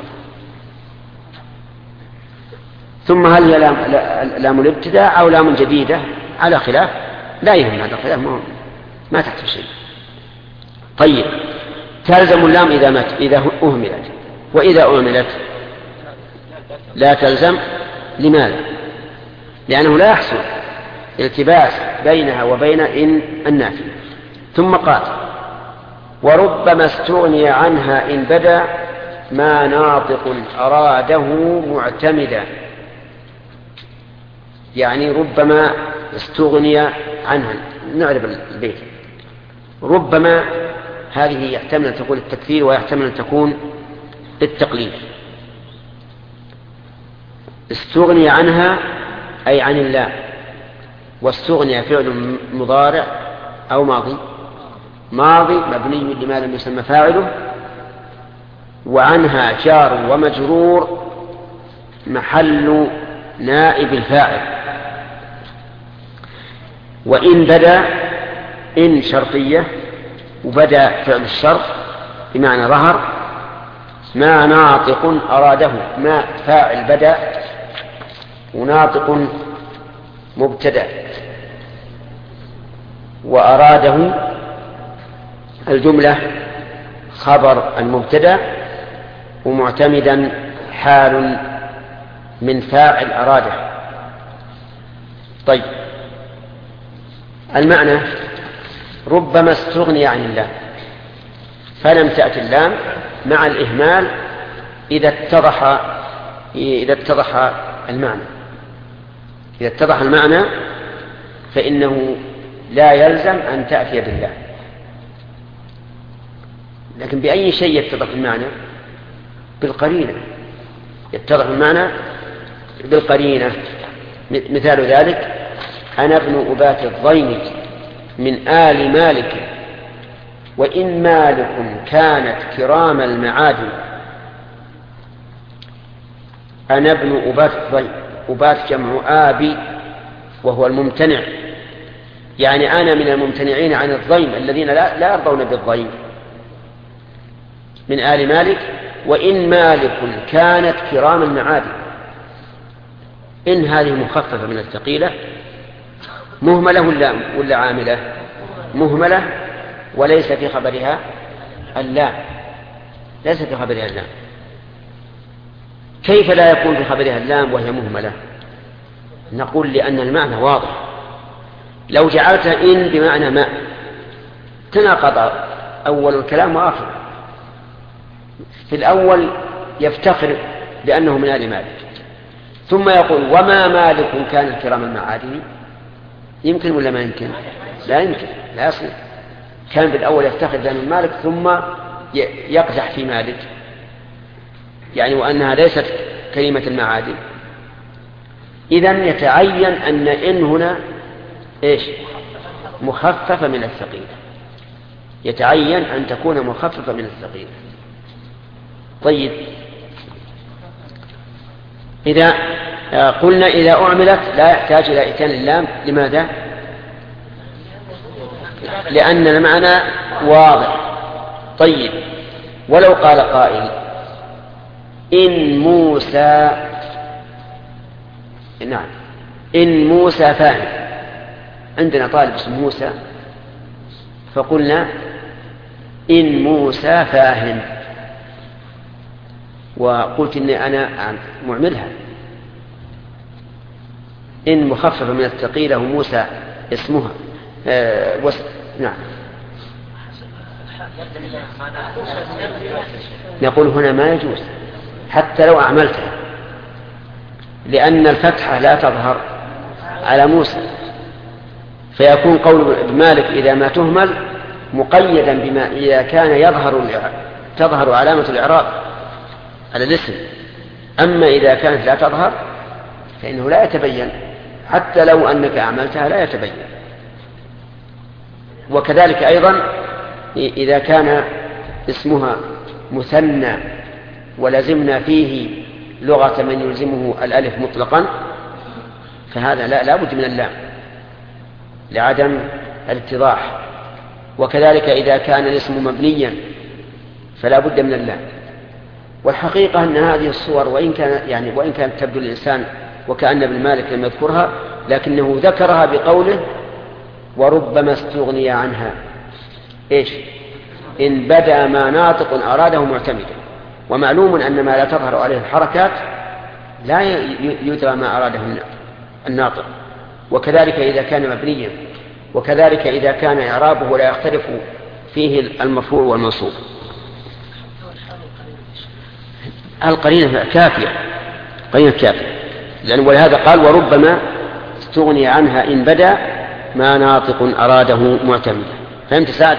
S1: ثم هل هي لام الابتداء أو لام جديدة على خلاف، لا يهم هذا الخلاف، ما تحت شيء. طيب، تلزم اللام إذا أهملت، وإذا أهملت لا تلزم. لماذا؟ لأنه لا يحصل التباس بينها وبين إن النافية. ثم قال: وربما استغني عنها إن بدا ما ناطق أراده معتمدا. يعني ربما استغني عنها. نعرف البيت. ربما هذه يحتمل أن تكون التكثير ويحتمل أن تكون التقليل. استغني عنها أي عن الله، واستغني فعل مضارع أو ماضي مبني لما لم يسمى فاعله، وعنها جار ومجرور محل نائب الفاعل. وإن بدا، إن شرطية، وبدا فعل الشرط بمعنى ظهر. ما ناطق أراده، ما فاعل بدا، وناطق مبتدأ، وأراده الجملة خبر المبتدأ، ومعتمدا حال من فاعل أراده. طيب، المعنى: ربما استغني عن الله، فلم تأتي اللام مع الإهمال إذا اتضح المعنى. إذا اتضح المعنى فإنه لا يلزم أن تأتي بالله. لكن بأي شيء يتضح المعنى؟ بالقرينة. يتضح المعنى بالقرينة. مثال ذلك: أنا ابن أبات الضيم من آل مالك، وإن مالك كانت كرام المعادن. أنا ابن أبات الضيم، أبات جمع آبي وهو الممتنع، يعني أنا من الممتنعين عن الضيم الذين لا يرضون بالضيم. من آل مالك، وإن مالك كانت كرام المعادن. إن هذه مخففة من الثقيلة، مهملة ولا عاملة؟ مهملة، وليس في خبرها اللام. ليس في خبرها اللام. كيف لا يكون في خبرها اللام وهي مهملة؟ نقول لأن المعنى واضح. لو جعلت إن بمعنى ما تناقض أول الكلام وآخر. في الأول يفتخر بأنه من آل مالك، ثم يقول: وما مالك كان الكرام المعادن. يمكن ولا ما يمكن؟ لا يمكن، لا يصير. كان في الأول يفتخر بأنه مالك، ثم يقزح في مالك، يعني وأنها ليست كلمة المعادن. إذن يتعين أن إن هنا إيش؟ مخففة من الثقيلة، يتعين أن تكون مخففة من الثقيلة. طيب، إذا قلنا إذا أعملت لا يحتاج إلى إتيان اللام. لماذا؟ لأن المعنى واضح. طيب، ولو قال قائل إن موسى، نعم، إن موسى فاهم، عندنا طالب اسمه موسى، فقلنا إن موسى فاهم، وقلت إني أنا معملها، إن مخففة من الثقيلة وموسى اسمها نعم. نقول هنا ما يجوز حتى لو أعملتها، لأن الفتحة لا تظهر على موسى، فيكون قول ابن مالك إذا ما تهمل مقيدا بما إذا كان تظهر علامة الإعراب على الاسم. أما إذا كانت لا تظهر فإنه لا يتبين، حتى لو أنك أعملتها لا يتبين. وكذلك أيضا إذا كان اسمها مثنى ولزمنا فيه لغة من يلزمه الألف مطلقا، فهذا لا بد من اللام لعدم الاتضاح. وكذلك إذا كان الاسم مبنيا فلا بد من اللام. والحقيقة أن هذه الصور وإن كانت تبدو الإنسان وكأن ابن مالك لم يذكرها، لكنه ذكرها بقوله وربما استغني عنها إيش؟ إن بدا ما ناطق أراده معتمدا. ومعلوم أن ما لا تظهر عليه الحركات لا يدرى ما أراده الناطق. وكذلك إذا كان مبنيا، وكذلك إذا كان إعرابه لا يختلف فيه المرفوع والمنصوب. القرينة كافية، قرينة كافية، لأن ولهذا قال وربما استغني عنها إن بدا ما ناطق أراده معتمدا. فهمت سعد؟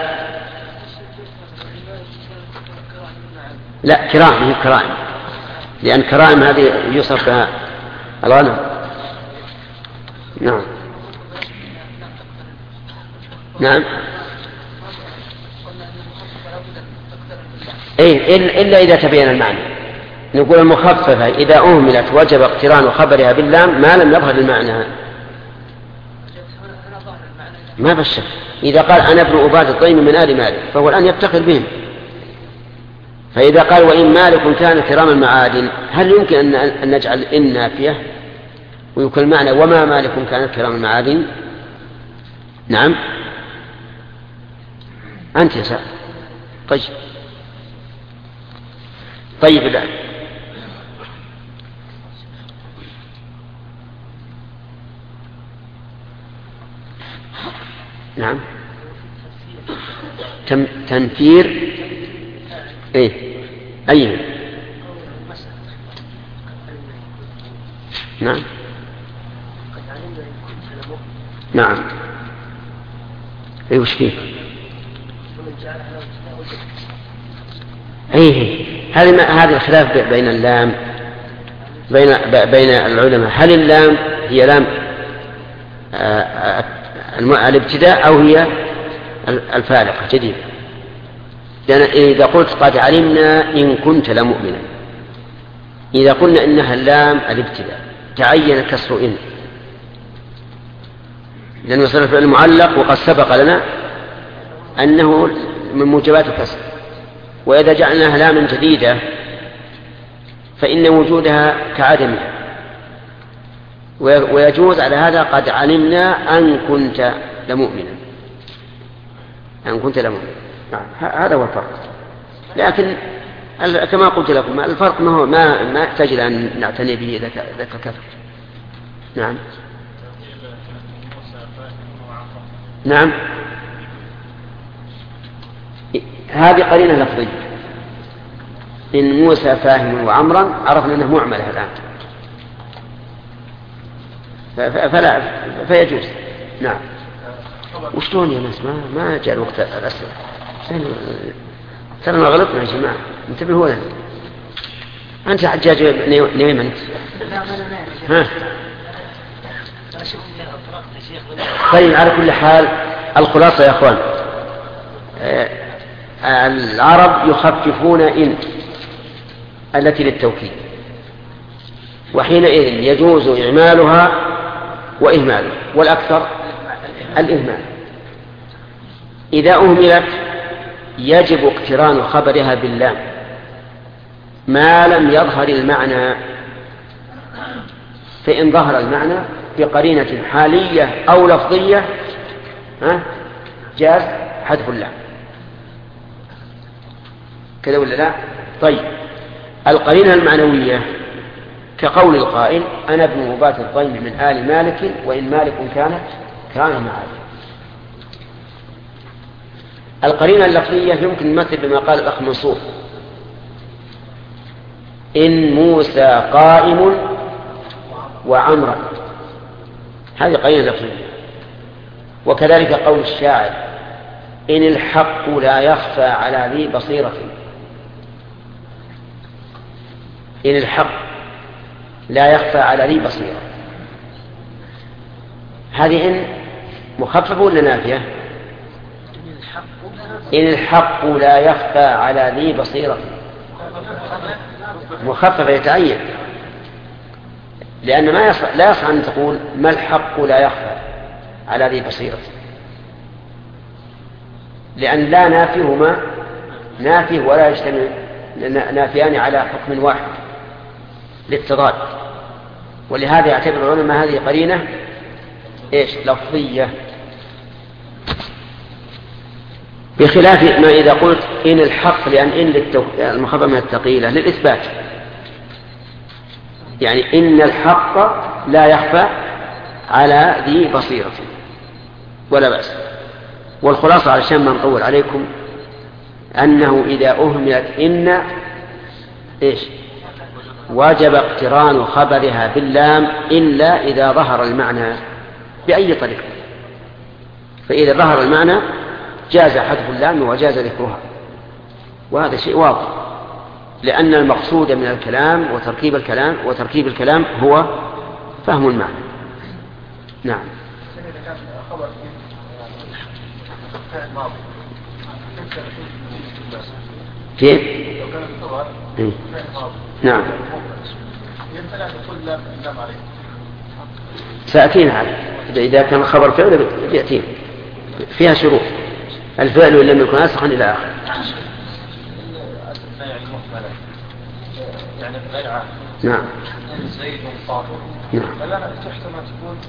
S1: لا، كرائم، هي كرائم، لأن كرائم هذه يصف بها الغنم. نعم نعم. إلا إذا تبين المعنى. نقول المخففة إذا أهملت وجب اقتران خبرها باللام ما لم يظهر المعنى. ما بالشك إذا قال أنا ابن أباد الطيم من آل مالك فهو الآن يفتخر بهم. فإذا قال وإن مالك كان كرام المعادن، هل يمكن أن نجعل إن نافية ويكون المعنى وما مالك كان كرام المعادن؟ نعم. أنت يا سعد. طيب الآن نعم. تنفير أي نعم نعم. وش فيه؟ هذا الخلاف بين اللام بين العلماء، هل اللام هي لام الابتداء أو هي الفارقة جديدة؟ لأن إذا قلت قد علمنا إن كنت لمؤمنا، إذا قلنا إنها اللام الابتداء تعين كسر إن، لأنه صار الفعل المعلق وقد سبق لنا أنه من موجبات الكسر. وإذا جعلناها لاما جديدة فإن وجودها كعدمها، ويجوز على هذا قد علمنا أن كنت لمؤمنا، أن كنت لمؤمنا. هذا هو الفرق. لكن كما قلت لكم الفرق ما يحتاج إلى أن نعتني به ذاك كثر. نعم نعم. هذه قرينة لفظية. إن موسى فاهم وعمرا عرفنا أنه معملة الآن، فيجوز. نعم. وشلون يا ناس ما جاء الوقت الأسئلة؟ ترى ما غلطنا يا جماعة، انتبهوا لنا. أنت حجاج نيم أنت. ها طيب على كل حال الخلاصة يا أخوان، العرب يخففون إن التي للتوكيد، وحينئذ يجوز إعمالها وإهمالها، والأكثر الإهمال. إذا أهملت يجب اقتران خبرها باللام ما لم يظهر المعنى، فإن ظهر المعنى بقرينة حالية أو لفظية جاز حذف اللام، كذا ولا لا؟ طيب القرينة المعنوية كقول القائل أنا ابن مبات الضيم من آل مالك وإن مالك كان معي. القرينة اللفظية يمكن مثل بما قال الأخ منصور إن موسى قائم وعمرا، هذه قرينة لفظية. وكذلك قول الشاعر إن الحق لا يخفى على ذي بصيرة، إن الحق لا يخفى على ذي بصيرة، هذه إن مخففة ولا نافية؟ إن الحق لا يخفى على ذي بصيرة مخففة يتعين، لأن لا يصح أن تقول ما الحق لا يخفى على ذي بصيرة، لأن لا نافيهما نافيه ولا يجتمع نافيان على حكم واحد للتضاد. ولهذا يعتبر العلماء هذه قرينة لفظية، بخلاف ما إذا قلت إن الحق، لأن إن المخففة من الثقيلة للإثبات، يعني إن الحق لا يخفى على ذي بصيرة ولا بأس. والخلاصة علشان ما نطول عليكم أنه إذا أهملت إن واجب اقتران خبرها باللام إلا إذا ظهر المعنى بأي طريقة، فإذا ظهر المعنى جاز حذف اللام وجاز ذكرها، وهذا شيء واضح، لأن المقصود من الكلام وتركيب الكلام هو فهم المعنى. نعم. كيف؟ نعم. سأتينا عليه إذا كان خبر فعل يأتينا فيها شروط، الفعل إن لم يكن أسخا إلى آخر.
S5: يعني غير عام.
S1: نعم.
S5: زيد طاهر.
S1: نعم.
S5: فلا تحتمل تكون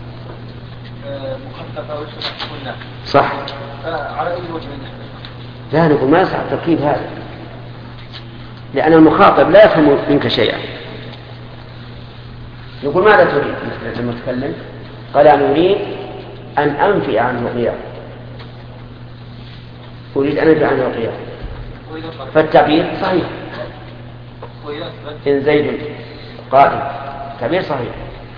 S5: مخففة وتحتمل تكون نافية.
S1: صح.
S5: على أي وجه نحن؟
S1: لا نقول ما يصح التركيب هذا، لأن المخاطب لا يفهم منك شيئا. نقول ماذا تريد المتكلم؟ قال أنا أريد أن أنفي عنه القيام، أريد أن أنفي عنه القيام، فالتعبير صحيح. إن زيد قائم تعبير صحيح،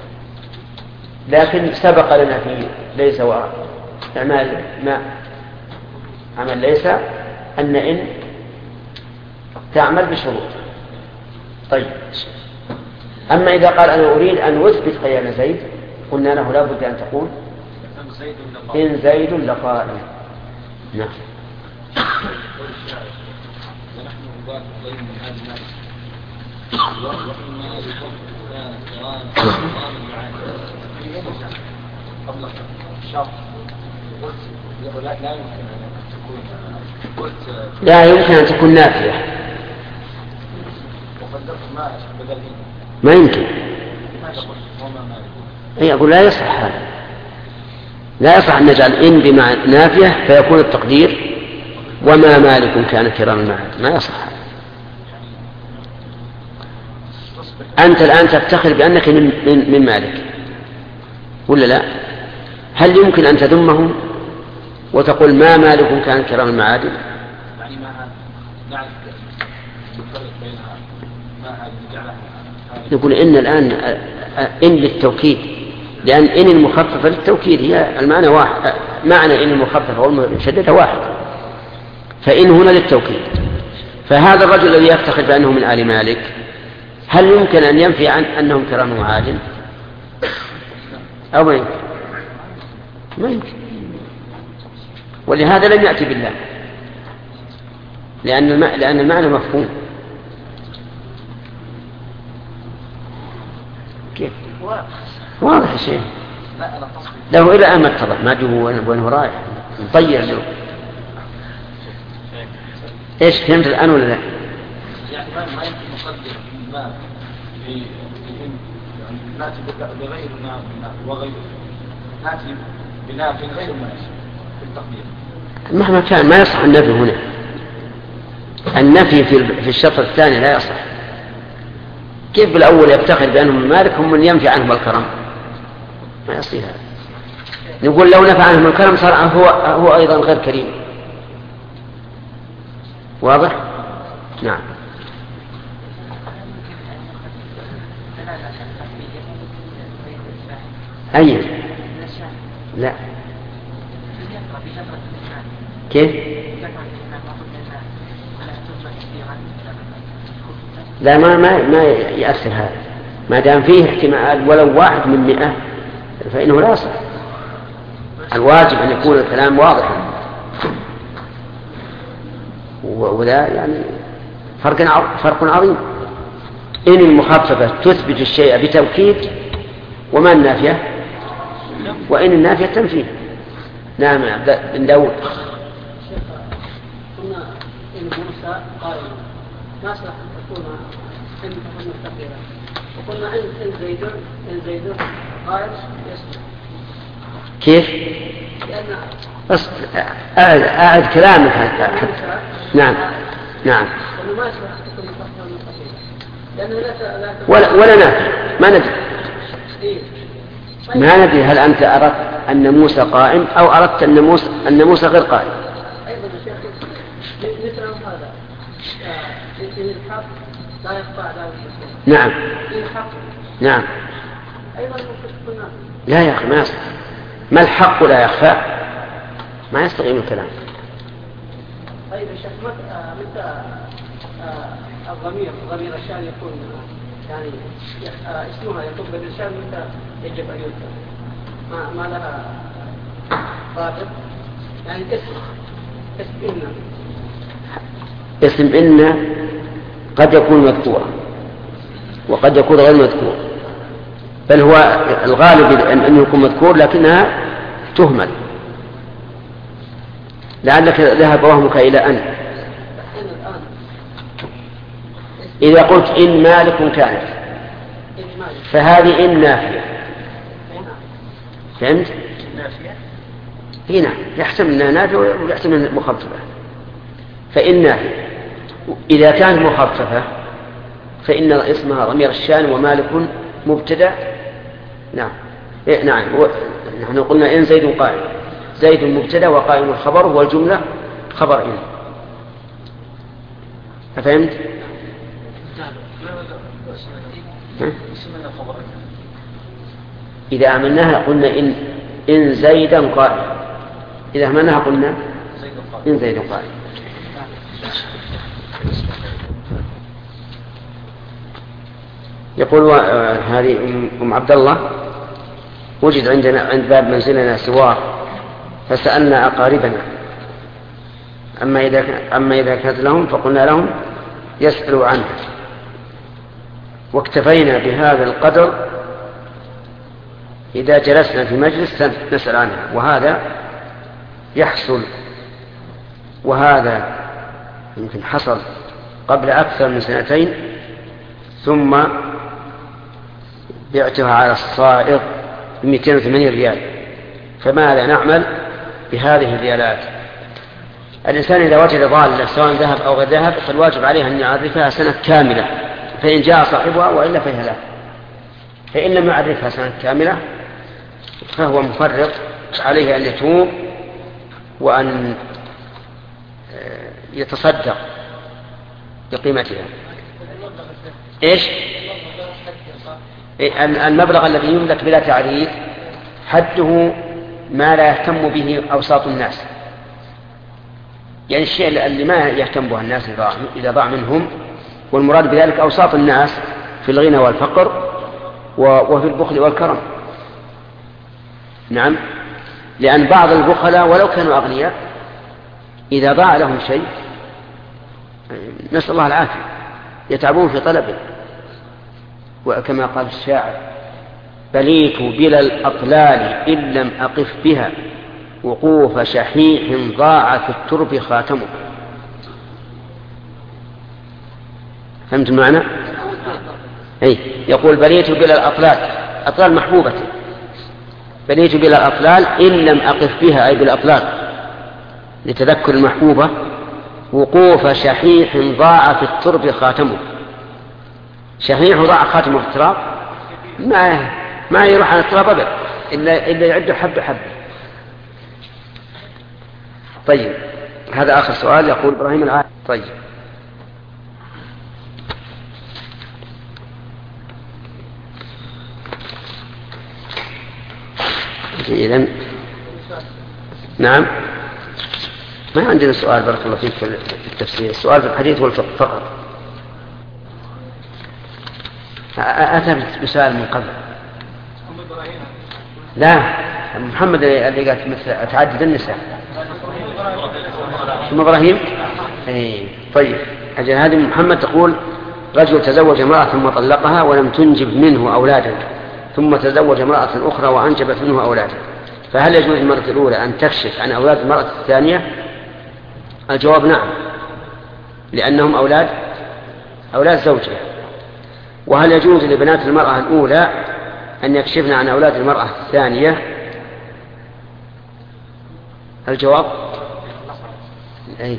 S1: لكن سبق لنا في ليس وأعمال ما عمل ليس أن تعمل بشروط. طيب أما إذا قال أنا أريد أن أثبت قيام زيد قلنا له لا بد أن تقول إن زيد لقائم. نعم. لا يمكن أن تكون نافية، ما يمكن. أقول لا يصح هذا، لا يصح أن نجعل إن بمعنى نافية فيكون التقدير وما مالك كان كرام المعاد، ما يصح. أنت الآن تفتخر بأنك من مالك ولا لا؟ هل يمكن أن تذمهم وتقول ما مالك كان كرام المعادن؟
S5: يعني ما نعرف الفرق بينها ما نجعلها.
S1: نقول إن الآن إن للتوكيد، لأن إن المخففة للتوكيد هي المعنى واحد، معنى إن المخففة والمشددة واحد، فإن هنا للتوكيد. فهذا الرجل الذي يفتخر بأنه من آل مالك هل يمكن أن ينفي عن أنهم كرام معادن أو ما يمكن؟ ما يمكن، ولهذا لم يأتي بالله، لأن المعنى مفهوم. كيف؟ واضح شيء له إلى أن اتضح ما جه وينه رايح مطير له. إيش فهمت الآن ولا لا؟
S5: يعني ما يمكن نقدر ما ناتي بغير وغير ناتي بناف غير مناسب في التقدير.
S1: مهما كان ما يصح النفي هنا. النفي في الشطر الثاني لا يصح. كيف بالأول يفتخر بأنهم مالك هم من ينفي عنهم الكرم؟ ما يصير هذا. نقول لو نفع عنهم الكرم صار هو أيضا غير كريم. واضح؟ نعم. أي لا كيف؟ لا ما يأثر هذا ما دام فيه احتمال ولو 1 من 100 فإنه لا يصح. الواجب أن يكون الكلام واضحا، وذا يعني فرق عظيم. إن المخففة تثبت الشيء بتوكيد وما النافية، وإن النافية تنفيه. نعم بن داود.
S3: قلنا إن موسى قائم ما صح أن تكون إن تكون مستقيرا، وقلنا إن زيد قائم يسمع.
S1: كيف؟ أعد كلامك حتى. نعم نعم. ولا نافي ما ندري. ما ندري هل أنت أردت أن موسى قائم أو أردت أن موسى غير قائم.
S3: أيضا الشيخ مثل هذا إن الحق لا يخفى على المسلم.
S1: نعم
S3: إن الحق
S1: نعم.
S3: أيضا ممكن
S1: لا يا أخي ما يصح. ما الحق لا يخفى ما يستقيم الكلام.
S3: طيب يا شيخ متى الضمير الشان يكون يعني اسمها يطلب باللسان متى يجب أن يذكر ما لها ضابط يعني
S1: اسم إن قد يكون مذكورا وقد يكون غير مذكور، بل هو الغالب أنه يكون مذكور لكنها تهمل. لعلك ذهب وهمك إلى أن إذا قلت إن مالك كانت فهذه إن نافية. فهمت؟ هنا يحتمل أنها نافية ويحتمل أنها مخففة. فإن نافية إذا كانت مخففة فإن اسمها ضمير الشان ومالك مبتدأ. نعم نعم. نحن قلنا إن زيد قائم، زيد مبتدأ وقائم الخبر والجملة خبر إن. أفهمت؟ إذا عملناها قلنا إن زيدا قائم، إذا عملناها قلنا إن زيد قائم. يقول هذه أم عبد الله وجد عندنا عند باب منزلنا سوار فسألنا أقاربنا أما إذا كانت لهم فقلنا لهم يسألوا عنه، واكتفينا بهذا القدر. إذا جلسنا في مجلس نسأل عنها، وهذا يحصل، وهذا يمكن حصل قبل أكثر من 2 ثم بعتها على الصائغ ب280 ريال. فماذا نعمل بهذه الريالات؟ الإنسان إذا وجد ضالة سواء ذهب أو غير ذهب فالواجب عليه أن يعرفها سنة كاملة، فإن جاء صاحبها وإلا فهي له. فإن لم يعرفها سنة كاملة فهو مفرط، عليه أن يتوب وأن يتصدق بقيمتها. إيش؟ المبلغ الذي يملك بلا تعريف حده ما لا يهتم به أوساط الناس، يعني الشيء اللي ما يهتم به الناس إذا ضاع منهم، والمراد بذلك أوساط الناس في الغنى والفقر وفي البخل والكرم. نعم. لأن بعض البخلاء ولو كانوا أغنياء إذا ضاع لهم شيء نسأل الله العافية يتعبون في طلبه. وكما قال الشاعر: بليت بلا الأطلال إن لم أقف بها، وقوف شحيح ضاع في الترب خاتمه. فهمت المعنى؟ أي يقول: بليت بلا الأطلال، أطلال محبوبة، بليت بلا الأطلال إن لم أقف بها، أي بالأطلال لتذكر المحبوبة، وقوف شحيح ضاع في الترب خاتمه. شحيح ضاع خاتمه في التراب ما يروح على التراب أبدا إلا يعد حبة حبة. طيب هذا آخر سؤال. يقول إبراهيم العالم. طيب إذن نعم ما عندنا سؤال. بارك الله فيك في التفسير. السؤال في الحديث والفقه فقط. أتى بسؤال من قبل. لا محمد اللي قالت مثل تعدد النساء. ثم إبراهيم. طيب أجل هذه محمد تقول: رجل تزوج امرأة ثم طلقها ولم تنجب منه أولادا، ثم تزوج امرأة أخرى وأنجبت منه أولادا، فهل يجوز المرأة الأولى أن تكشف عن أولاد المرأة الثانية؟ الجواب: نعم، لأنهم أولاد زوجها. وهل يجوز لبنات المرأة الأولى أن يكشفن عن أولاد المرأة الثانية؟ الجواب: أي.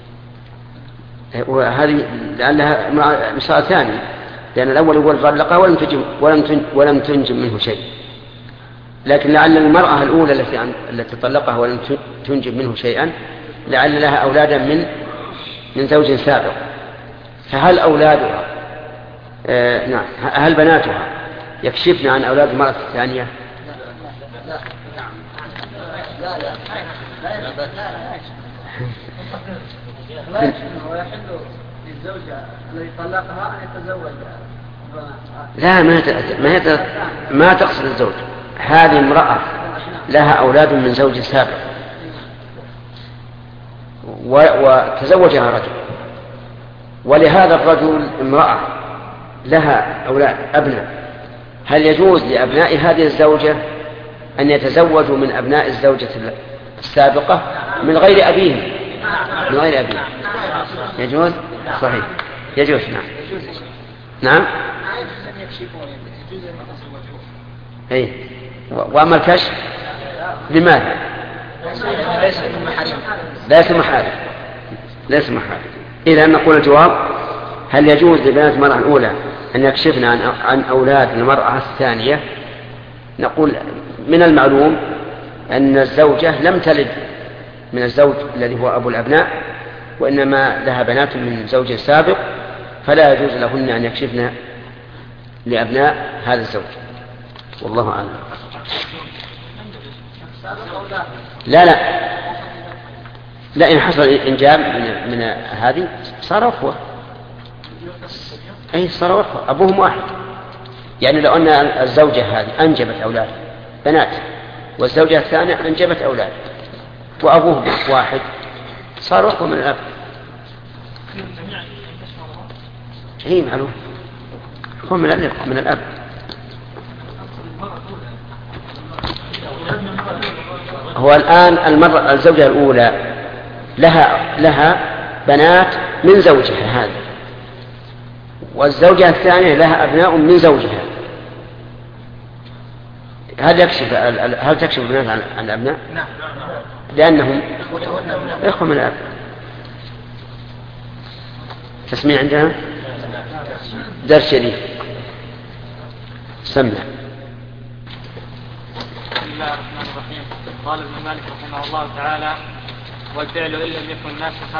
S1: وهذه لعلها مثال ثاني، لأن الأول يقول طلقها ولم تنجب منه شيء، لكن لعل المرأة الأولى التي طلقها ولم تنجب منه شيئا لعل لها أولادا من زوج سابق. فهل أولادها نعم هل بناتها يكشفن عن أولاد المرأة الثانية؟
S3: للزوجة الذي طلقها أن يتزوج.
S1: لا ما تقصد الزوج. هذه امرأة لها أولاد من زوج سابق وتزوجها رجل، ولهذا الرجل امرأة لها أولاد أبناء. هل يجوز لأبناء هذه الزوجة أن يتزوجوا من أبناء الزوجة السابقة من غير أبيهم؟ من غير أبيهم يجوز؟ صحيح يجوز. نعم أي. وأما الكشف لماذا؟ ليس محارم. إذا نقول الجواب: هل يجوز لبنات المرأة الأولى أن يكشفن عن أولاد المرأة الثانية؟ نقول: من المعلوم أن الزوجة لم تلد من الزوج الذي هو أبو الأبناء، وإنما لها بنات من زوج سابق، فلا يجوز لهن أن يكشفن لأبناء هذا الزوج. والله أعلم. لا إن حصل إنجاب من هذه صار أخوة. أي صار أخوة، أبوهم واحد. يعني لو أن الزوجة هذه أنجبت أولاد بنات والزوجة الثانية أنجبت أولاد وأبوهم واحد صار أخوة من الأب. هي معلوم أخوة من الأب. هو الآن المرأة الزوجة الأولى لها بنات من زوجها هذا، والزوجة الثانية لها أبناء من زوجها. هل تكشف البنات عن الأبناء؟ نعم، لأنهم إخوة من الأب. تسميع عندنا درس شريف. سمع.
S4: بسم الله الرحمن الرحيم. قال ابن مالك رحمه الله تعالى: والفعل إن لم يكن ناسخا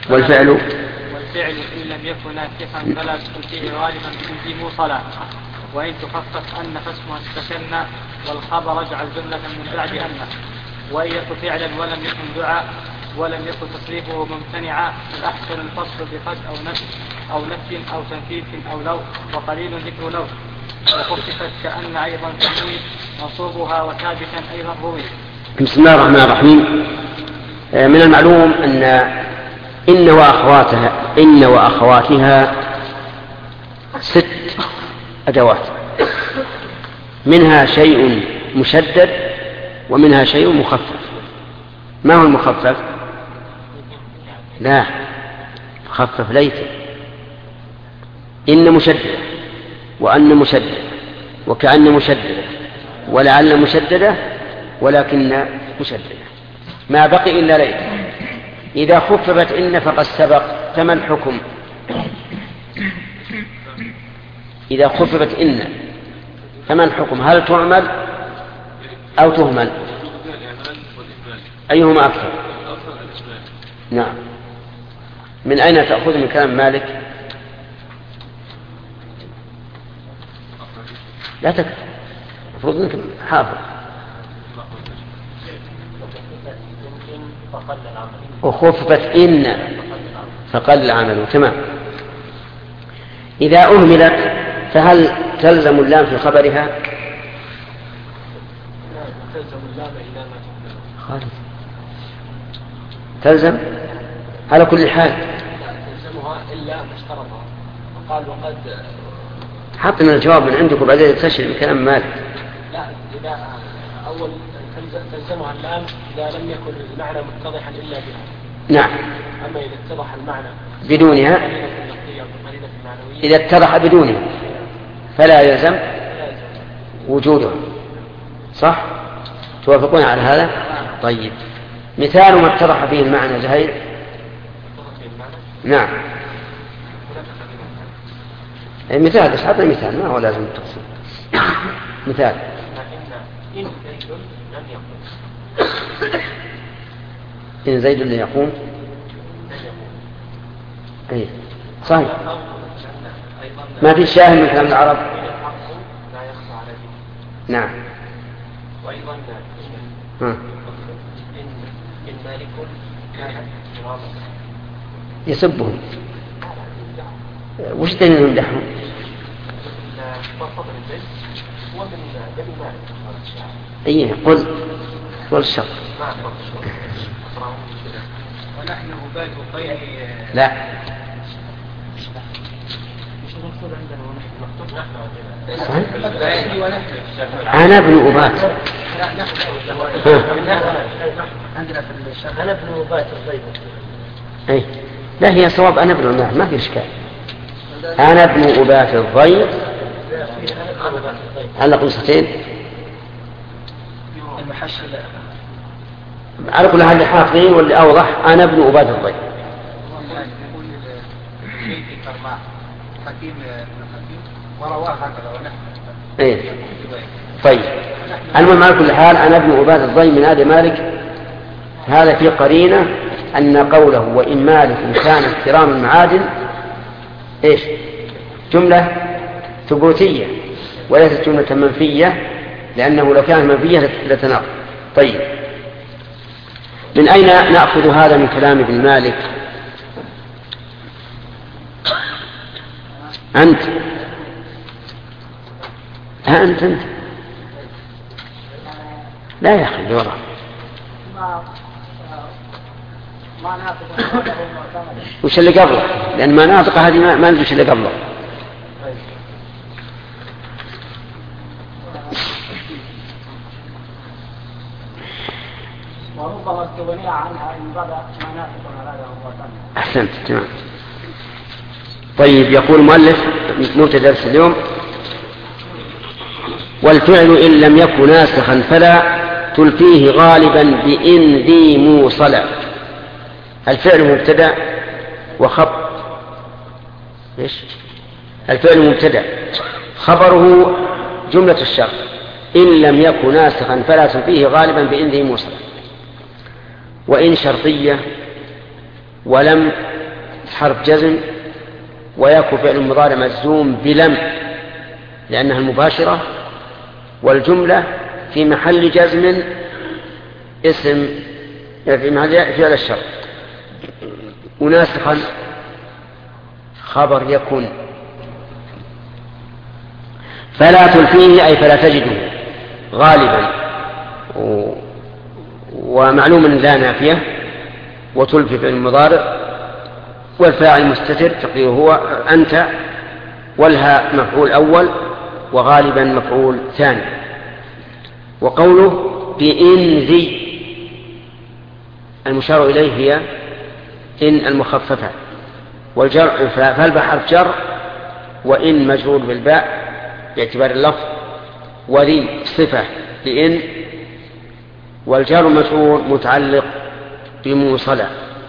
S4: إن لم يكن ناسخا فلا تدخل فيه غالبا بكل موصلا، وإن تخفف أن فاسمها استكن والخبر اجعل جملة من بعد أن، وإن يكن فعلا ولم يكن دعاء ولم يكن تصريفه ممتنعا فالأحسن الفصل بقد أو نفي أو تنفيذ أو لو، وقليل ذكر لو، وخففت كأن أيضا تنوي منصوبها وثابتا أيضا روي.
S1: بسم الله الرحمن الرحيم. من المعلوم أن إن وأخواتها 6 أدوات، منها شيء مشدد ومنها شيء مخفف. ما هو المخفف؟ لا، مخفف ليس. إن مشددة وأن مشددة وكأن مشددة ولعل مشددة ولكن مشددة، ما بقي إلا ليت. إذا خففت إن فقد سبق، فما الحكم؟ إذا خففت إن فما الحكم؟ هل تعمل أو تهمل؟ أيهما أكثر؟ نعم. من أين تأخذ من كلام مالك؟ لا تكفر، المفروض أنك حافظ. وخففت إن فقل عمله. تمام. إذا أهملت فهل تلزم اللام في خبرها؟ تلزم على كل حال.
S3: تلزمها إلا ما اشترطها، وقال وقد
S1: حطنا الجواب من عندك وبعدين تستشير بكلام مالك.
S3: لا، إذا أول تلزمها اللام إذا لم يكن المعنى متضحا إلا بها.
S1: نعم.
S3: أما إذا اتضح المعنى
S1: بدونها، إذا اتضح بدونها فلا يلزم وجودها. صح؟ توافقون على هذا؟ طيب. مثال ما اتضح به المعنى زهير. نعم. مثال، بس حطنا مثال، ما هو لازم التفصيل. مثال. إن زيد لن يقوم. أي صحيح. ما في شاهد من كلام العرب. نعم.
S3: وأيضا إن مالك كان كراما
S1: يسبهم. وش دليل يمدحهم؟ أيه قل والشر.
S5: ونحن أباد الطير.
S1: لا. أنا ابن أبات.
S3: أنا ابن أبات الضيف.
S1: أي لا، هي صواب أنا ابن أبات، ما في إشكال. أنا ابن أبات الضيف على قصتين على كل حال حافظين، واللي أوضح أنا ابن أبات الضيف. إيه. طيب. المهم على كل حال أنا ابن أبات الضيف من آل مالك، هذا في قرينة أن قوله وإن مالك كانت كرام المعادن إيش؟ جملة ثبوتية وليست جملة منفية، لأنه لو كانت منفية لتناقض. طيب. من أين نأخذ هذا من كلام ابن مالك؟ أنت أنت لا يا أخي الورع. وش اللي قبله؟ لأن ما ناطق هذه ما ندري وش اللي قبله.
S3: وربما استغني عنها إن بدا منافق على هذا.
S1: أحسنت. تمام. طيب. يقول المؤلف مبتدأ درس اليوم: والفعل إن لم يكن ناسخا فلا تلفيه غالبا بإن ذي موصلا. الفعل مبتدأ وخبر. إيش؟ الفعل مبتدأ، خبره جملة الشرط إن لم يكن ناسخا فلا تلفيه غالبا بإن ذي موصلا. وإن شرطية، ولم حرف جزم، ويكون فعل مضارع مجزوم بلم لأنها المباشرة، والجملة في محل جزم اسم في محل فعل الشرط. وناسخا خبر يكون. فلا تلفيه أي فلا تجده غالبا، ومعلوم لا نافية وتلفي في المضارع، والفاعل مستتر تقديره هو أنت، والهاء مفعول أول وغالبا مفعول ثاني. وقوله بإن ذي المشار إليه هي إن المخففة، والجر فالباء حرف جر، وإن مجرور بالباء باعتبار اللفظ، وذي صفة لإن، والجار مجرور متعلق بموصلة.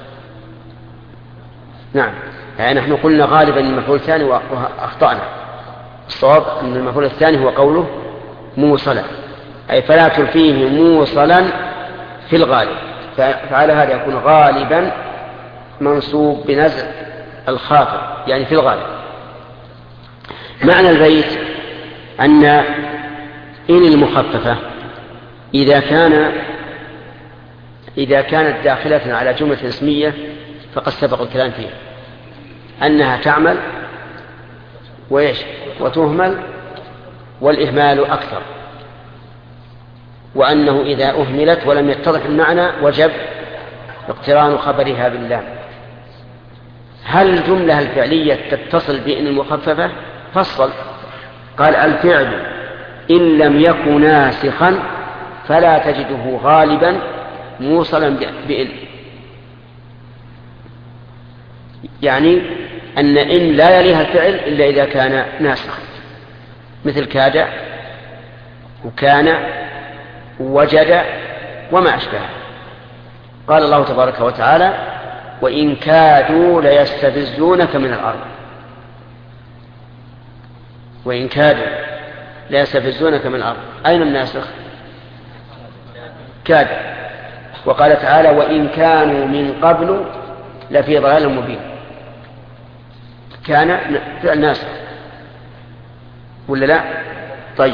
S1: نعم، يعني نحن قلنا غالبا المفعول الثاني وأخطأنا. الصواب أن المفعول الثاني هو قوله موصلة، أي فلا تلفيه موصلا في الغالب، فعلى هذا يكون غالبا منصوب بنزع الخافض يعني في الغالب. معنى البيت أن إن المخففة إذا كانت داخلة على جملة اسمية فقد سبق الكلام فيها أنها تعمل وتهمل، والإهمال أكثر، وأنه إذا أهملت ولم يتضح المعنى وجب اقتران خبرها باللام. هل الجملة الفعلية تتصل بإن المخففة؟ فصل قال الفعل إن لم يكن ناسخا فلا تجده غالبا موصلا بإن، يعني أن إن لا يليها الفعل إلا إذا كان ناسخا، مثل كاد وكان ووجد وما أشبهه. قال الله تبارك وتعالى وإن كادوا ليستفزونك من الأرض، وإن كادوا ليستفزونك من الأرض، أين الناسخ؟ كاد. وقال تعالى وإن كانوا من قبل لفي ضلال مبين، كان فعل ناسخ ولا لا؟ طيب.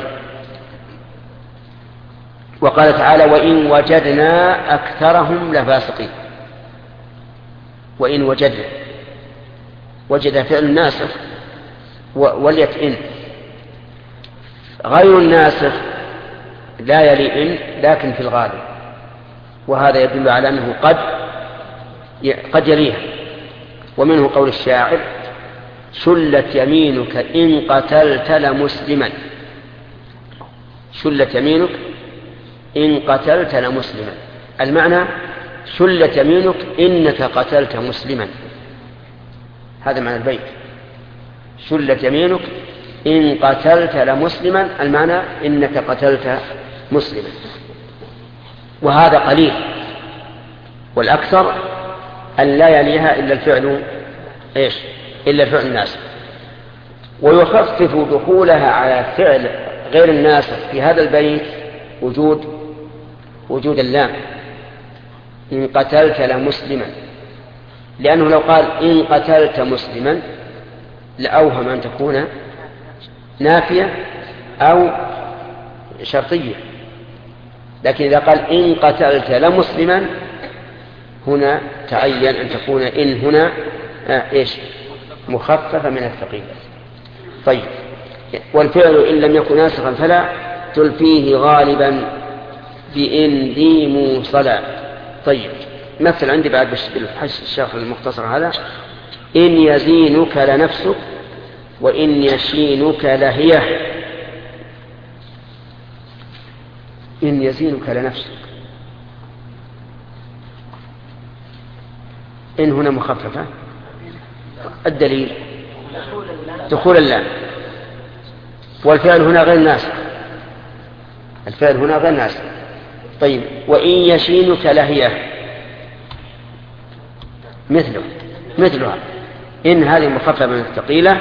S1: وقال تعالى وإن وجدنا أكثرهم لفاسقين، وإن وجدنا، وجد فعل ناسخ وليت إن. غير الناسخ لا يلي إن لكن في الغالب، وهذا يدل على أنه قد يليها. ومنه قول الشاعر شلت يمينك إن قتلت لمسلما، شلت يمينك إن قتلت لمسلما، المعنى شلت يمينك إنك قتلت مسلما، هذا معنى البيت. شلت يمينك إن قتلت لمسلما، المعنى إنك قتلت مسلما. وهذا قليل، والأكثر أن لا يليها إلا الفعل إلا الفعل الناسخ. ويخفف دخولها على فعل غير الناسخ في هذا البيت وجود اللام إن قتلت لمسلما، لأنه لو قال إن قتلت مسلما لأوهم أن تكون نافية أو شرطية، لكن إذا قال إن قتلت لمسلما هنا تعين أن تكون إن هنا مخففة من الثقيل. طيب. والفعل إن لم يكن ناسخا فلا تلفيه غالبا بإن ذي موصلا. طيب، مثل عندي بعد الشرح المختصر هذا إن يزينك لنفسك وإن يشينك لهيه. إن يزينك لنفسك، إن هنا مخففة، الدليل دخول اللام، والفعل هنا غير ناسخ، الفعل هنا غير ناسخ. طيب، وإن يشينك لهيه مثلها، إن هذه مخففة من الثقيلة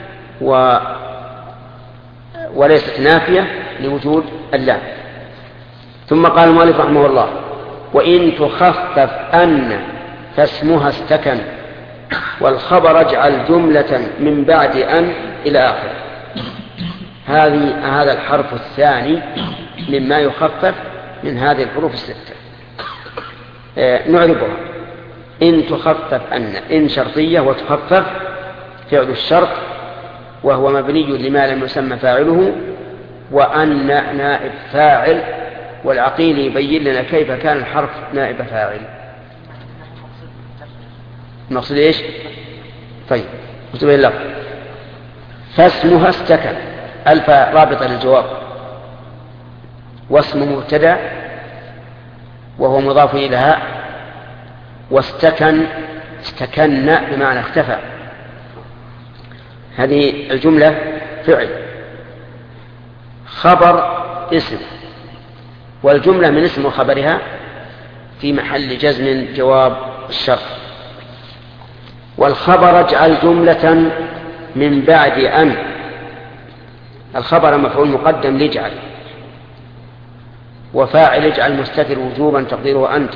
S1: وليست نافية لوجود اللام. ثم قال المؤلف رحمه الله وإن تخفف أن فاسمها استكن والخبر اجعل جملة من بعد أن إلى آخر. هذا الحرف الثاني مما يخفف من هذه الحروف الستة. نعربها. إن تخفف إن شرطية وتخفف فعل الشرط وهو مبني لما لم يسمى فاعله، وأن نائب فاعل والعقيل يبين لنا كيف كان الحرف نائب فاعل. المقصود ايش؟ طيب اكتب اللفظ. فاسمها استكن، ألف رابطة للجواب، واسم مبتدأ وهو مضاف إليها، واستكن استكن بمعنى اختفى. هذه الجملة فعل، خبر اسم، والجملة من اسم وخبرها في محل جزم جواب الشرط. والخبر اجعل جملة من بعد أن، الخبر مفعول مقدم لاجعل، وفاعل اجعل مستتر وجوبا تقديره أنت،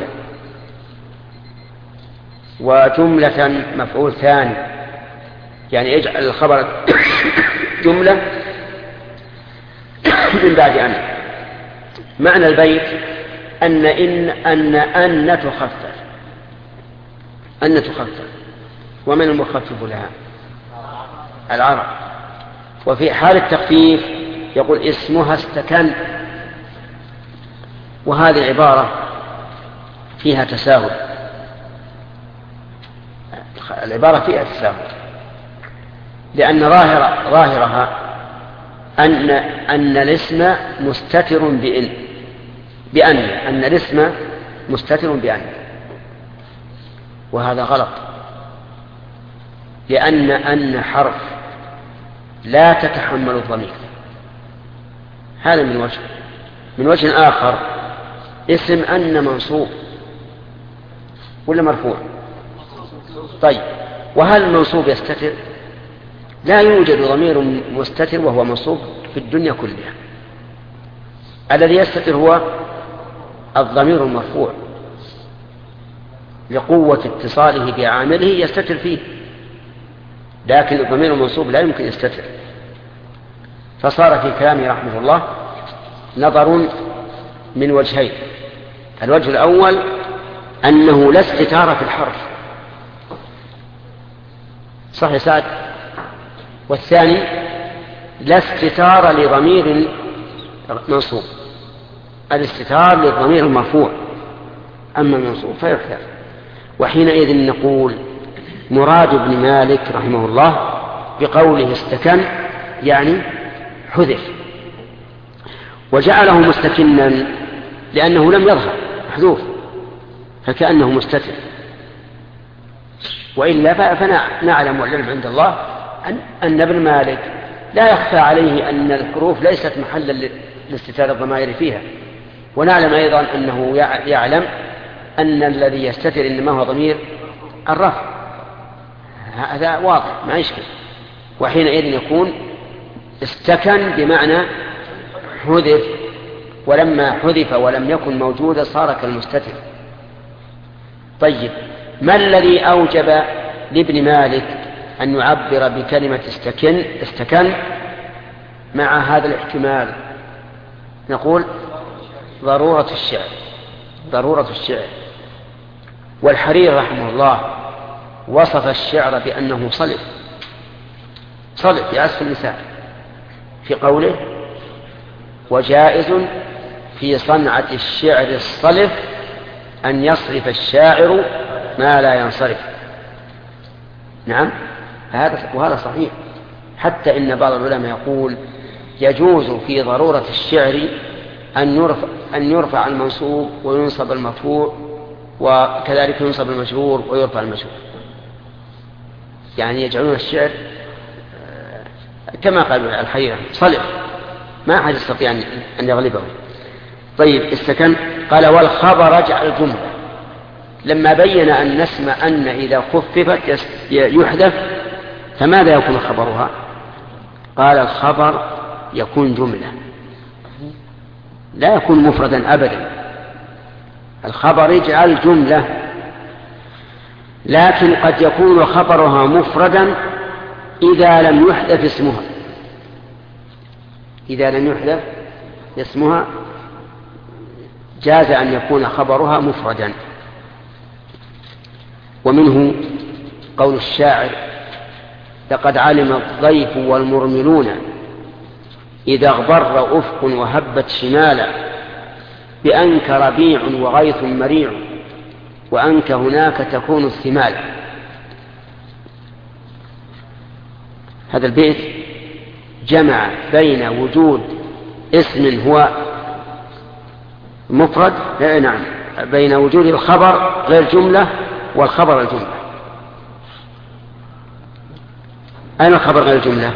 S1: وجملة مفعول ثاني، يعني اجعل الخبر جملة من بعد أن. معنى البيت أن تخفف، أن تخفف، ومن المخفف لها؟ العرب. وفي حال التخفيف يقول اسمها استكن، وهذه العبارة فيها تساهل، العبارة فيها تساهل، لأن ظاهرها أن الاسم مستتر أن الاسم مستتر بأن، وهذا غلط، لأن أن حرف لا تتحمل الضمير. هذا من وجه. من وجه آخر اسم أن منصوب ولا مرفوع؟ طيب، وهل المنصوب يستتر؟ لا يوجد ضمير مستتر وهو منصوب في الدنيا كلها. الذي يستتر هو الضمير المرفوع لقوة اتصاله بعامله يستتر فيه، لكن الضمير المنصوب لا يمكن يستتر. فصار في كلامه رحمه الله نظر من وجهين. الوجه الأول أنه لا استتار في الحرف، صح يا سعد؟ والثاني لا استتار لضمير منصوب، الاستتار للضمير المرفوع، أما المنصوب فيحذف. وحينئذ نقول مراد ابن مالك رحمه الله بقوله استكن يعني حذف، وجعله مستكنا لأنه لم يظهر محذوف، فكأنه مستتر. وإلا فنعلم والعلم عند الله أن ابن مالك لا يخفى عليه أن الحروف ليست محلا لاستتار الضمائر فيها، ونعلم أيضا أنه يعلم أن الذي يستتر إنما هو ضمير الرفع، هذا واضح ما يشكل. وحينئذ يكون استكن بمعنى حذف، ولما حذف ولم يكن موجودا صار كالمستتر. طيب، ما الذي أوجب لابن مالك أن يعبر بكلمة استكن مع هذا الاحتمال؟ نقول ضرورة الشعر. والحرير رحمه الله وصف الشعر بأنه صلب يعزف اللسان في قوله وجائز في صنعة الشعر الصلف أن يصرف الشاعر ما لا ينصرف. نعم، وهذا صحيح، حتى إن بعض العلماء يقول يجوز في ضرورة الشعر أن يرفع المنصوب وينصب المرفوع، وكذلك ينصب المجرور ويرفع المجرور، يعني يجعلون الشعر كما قال الحريرة صلف، ما أحد يستطيع أن يغلبه. طيب، استكن قال والخبر اجعل جملة، لما بين أن اسم أن إذا خففت يحذف، فماذا يكون خبرها؟ قال الخبر يكون جملة، لا يكون مفردا أبدا. الخبر اجعل جملة، لكن قد يكون خبرها مفردا إذا لم يحذف اسمها. إذا لم يحذف اسمها جاز أن يكون خبرها مفردا. ومنه قول الشاعر لقد علم الضيف والمرملون إذا اغبر أفق وهبت شمالا بأنك ربيع وغيث مريع وأنك هناك تكون الثمال. هذا البيت جمع بين وجود اسم هو مفرد، نعم، بين وجود الخبر غير جملة والخبر الجملة. أين الخبر غير الجملة؟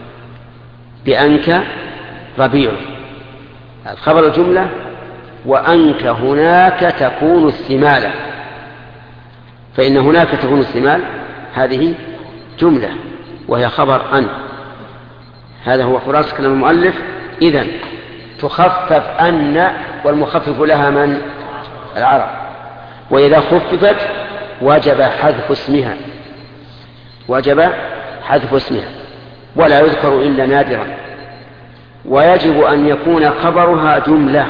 S1: بأنك ربيع، الخبر الجملة، وأنك هناك تكون الثمال، فإن هناك تكون الثمال هذه جملة وهي خبر أن. هذا هو خلاصة كلام المؤلف. إذن تخفف أن، والمخفف لها من؟ العرب. وإذا خففت وجب حذف اسمها، وجب حذف اسمها، ولا يذكر إلا نادرا. ويجب أن يكون خبرها جملة،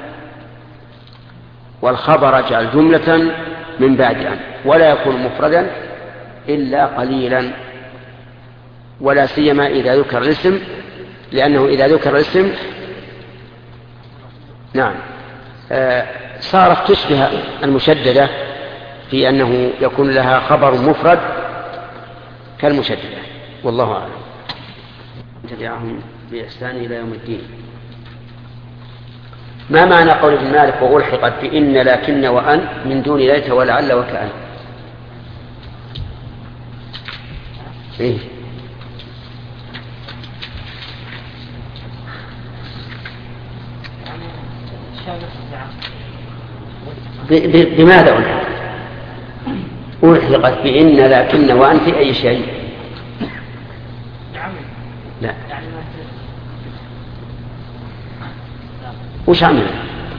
S1: والخبر اجعل جملة من بعد أن، ولا يكون مفردا إلا قليلا، ولا سيما إذا ذكر الاسم، لأنه إذا ذكر الاسم نعم صارت تشبه المشددة في أنه يكون لها خبر مفرد كالمشددة. والله أعلم. تبعهم بإحسان إلى يوم الدين. ما معنى قول ابن مالك وألحقت بإن لكن وأن من دون ليت ولعل وكأن؟ إيه؟ بماذا ألحقت بإن لكن وأن في أي شيء؟ لا. وش عمل؟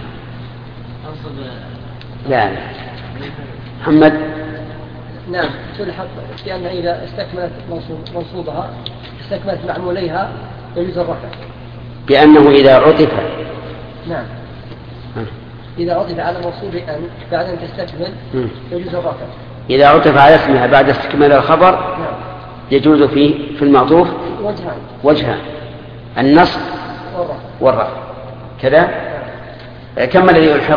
S1: لا. محمد.
S3: نعم، تلحق لأن إذا استكملت منصوبها استكملت معموليها يجوز الرفع.
S1: بأنه إذا عطف.
S3: نعم. إذا عطف على منصوب أن بعد أن تستكمل يجوز الرفع.
S1: إذا عطف على اسمها بعد استكمال الخبر
S3: نعم.
S1: يجوز في المعطوف وجهان، النصب والرفع. كذا. كم الذي يلحق؟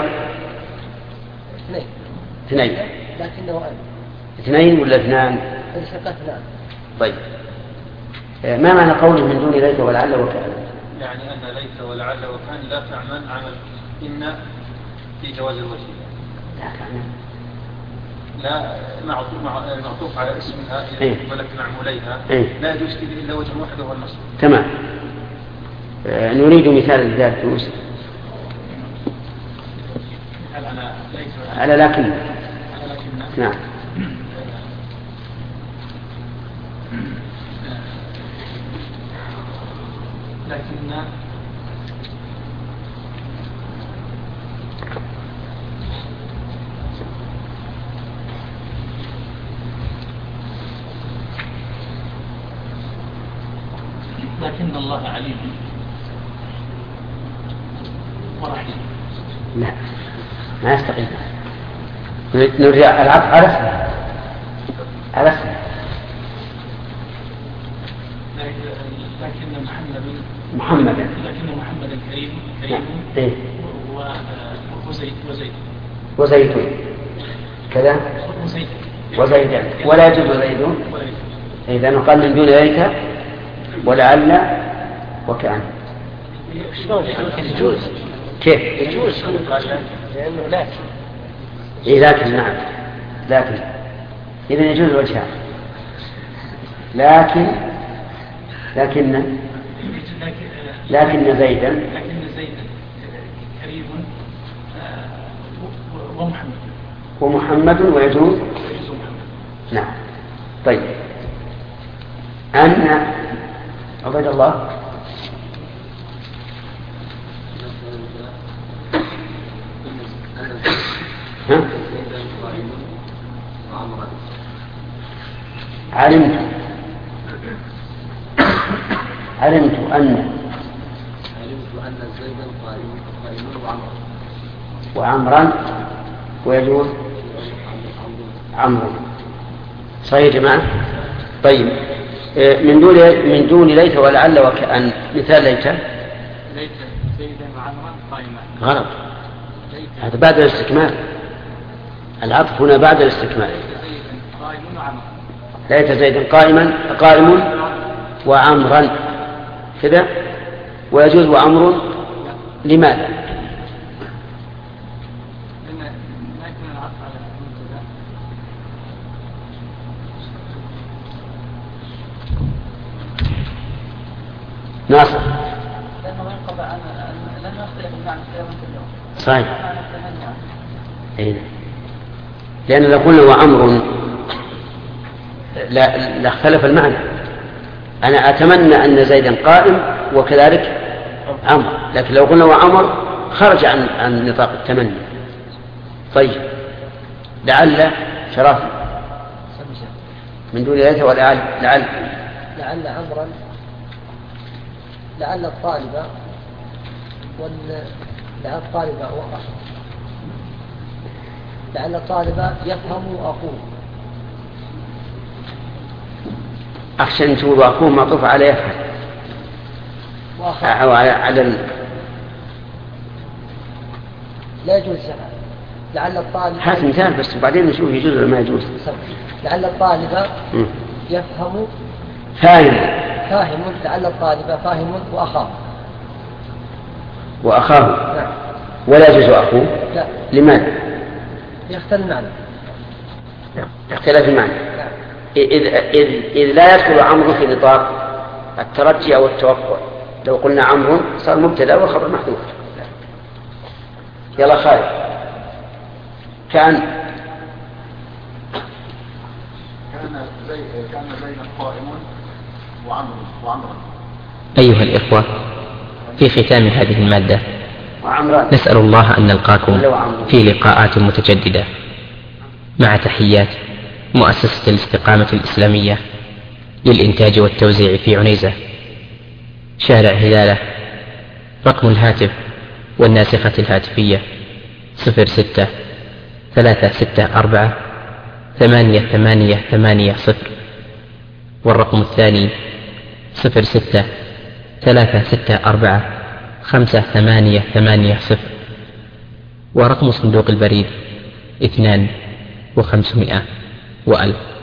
S1: اثنين.
S3: لكنه أن.
S1: اثنين ولا اثنان؟
S3: الحقت اثنان.
S1: طيب. ما معنى قوله من دون ليت ولعل وكأن؟
S5: يعني أن ليت ولعل وكأن لا تعمل عمل إن في جواز الوجه.
S1: لا تعمل.
S5: لا معطوف على اسمها ولكن معموليها لا يجوز إلا وجه واحد وهو النصب.
S1: تمام. نريد مثال لذلك يوسف. على لكن. نعم.
S2: لكن الله عليم ورحيم.
S1: لا، ما يستقيم. نرجع العطف على اسمه. لكن محمدا كريم وزيتون كذا وزيدان ولا يجوز زيدون. إذا نقال من دون ذلك ولعل وكأن.
S2: يجوز.
S1: كيف؟
S2: يجوز لأنه لكن.
S1: لكن نعم، لكن إذا يجوز وجهان. لكن زيدا
S2: كريم
S1: ومحمد ويجوز. نعم. طيب. أن عبد الله علمت أن
S7: زيدا قائم
S1: وعمرا ويجوز عمرو. صحيح يا جماعة. طيب. من دون ليت ولعل وكأن. مثال ليت.
S4: زيدا وعمرا قائمان.
S1: غلط. هذا بعد الاستكمال. العطف هنا بعد الاستكمال. ليت زيد قائم وعمرا كذا، ويجوز وعمر. لماذا؟ ناصر. صحيح. لأن لو قلنا وعمر لا اختلف المعنى. أنا أتمنى أن زيدا قائم وكذلك عمر، لكن لو قلنا وعمر خرج عن نطاق التمني. طيب لعل شرف من دون ليت ولعل
S3: عمرا، لعل الطالب لعل الطالب يفهم أخوه.
S1: أخشى أن تقول أخوه معطوف على يفهم أو على
S3: لا يجوز. لعل الطالب
S1: هذا مثال بس، وبعدين نشوف يجوز ولا ما يجوز.
S3: لعل الطالب يفهم فاهم. لعل الطالب فاهم
S1: وأخاه. نعم. ولا يجوز أخوه.
S3: لا.
S1: لماذا؟
S3: يختلف المعنى.
S1: اختلاف المعنى. نعم. إذ لا يدخل عمرو في نطاق الترجي أو التوقع. لو قلنا عمرو صار مبتدا والخبر محذوف. يلا خالد. كان
S7: زيد قائم وعمرا.
S6: أيها الإخوة، في ختام هذه المادة نسأل الله أن نلقاكم في لقاءات متجددة، مع تحيات مؤسسة الاستقامة الإسلامية للإنتاج والتوزيع في عنيزة، شارع هلالة. رقم الهاتف والناسخة الهاتفية 06-364-8880، والرقم الثاني 06-364-5880، ورقم صندوق البريد 2500 و1000.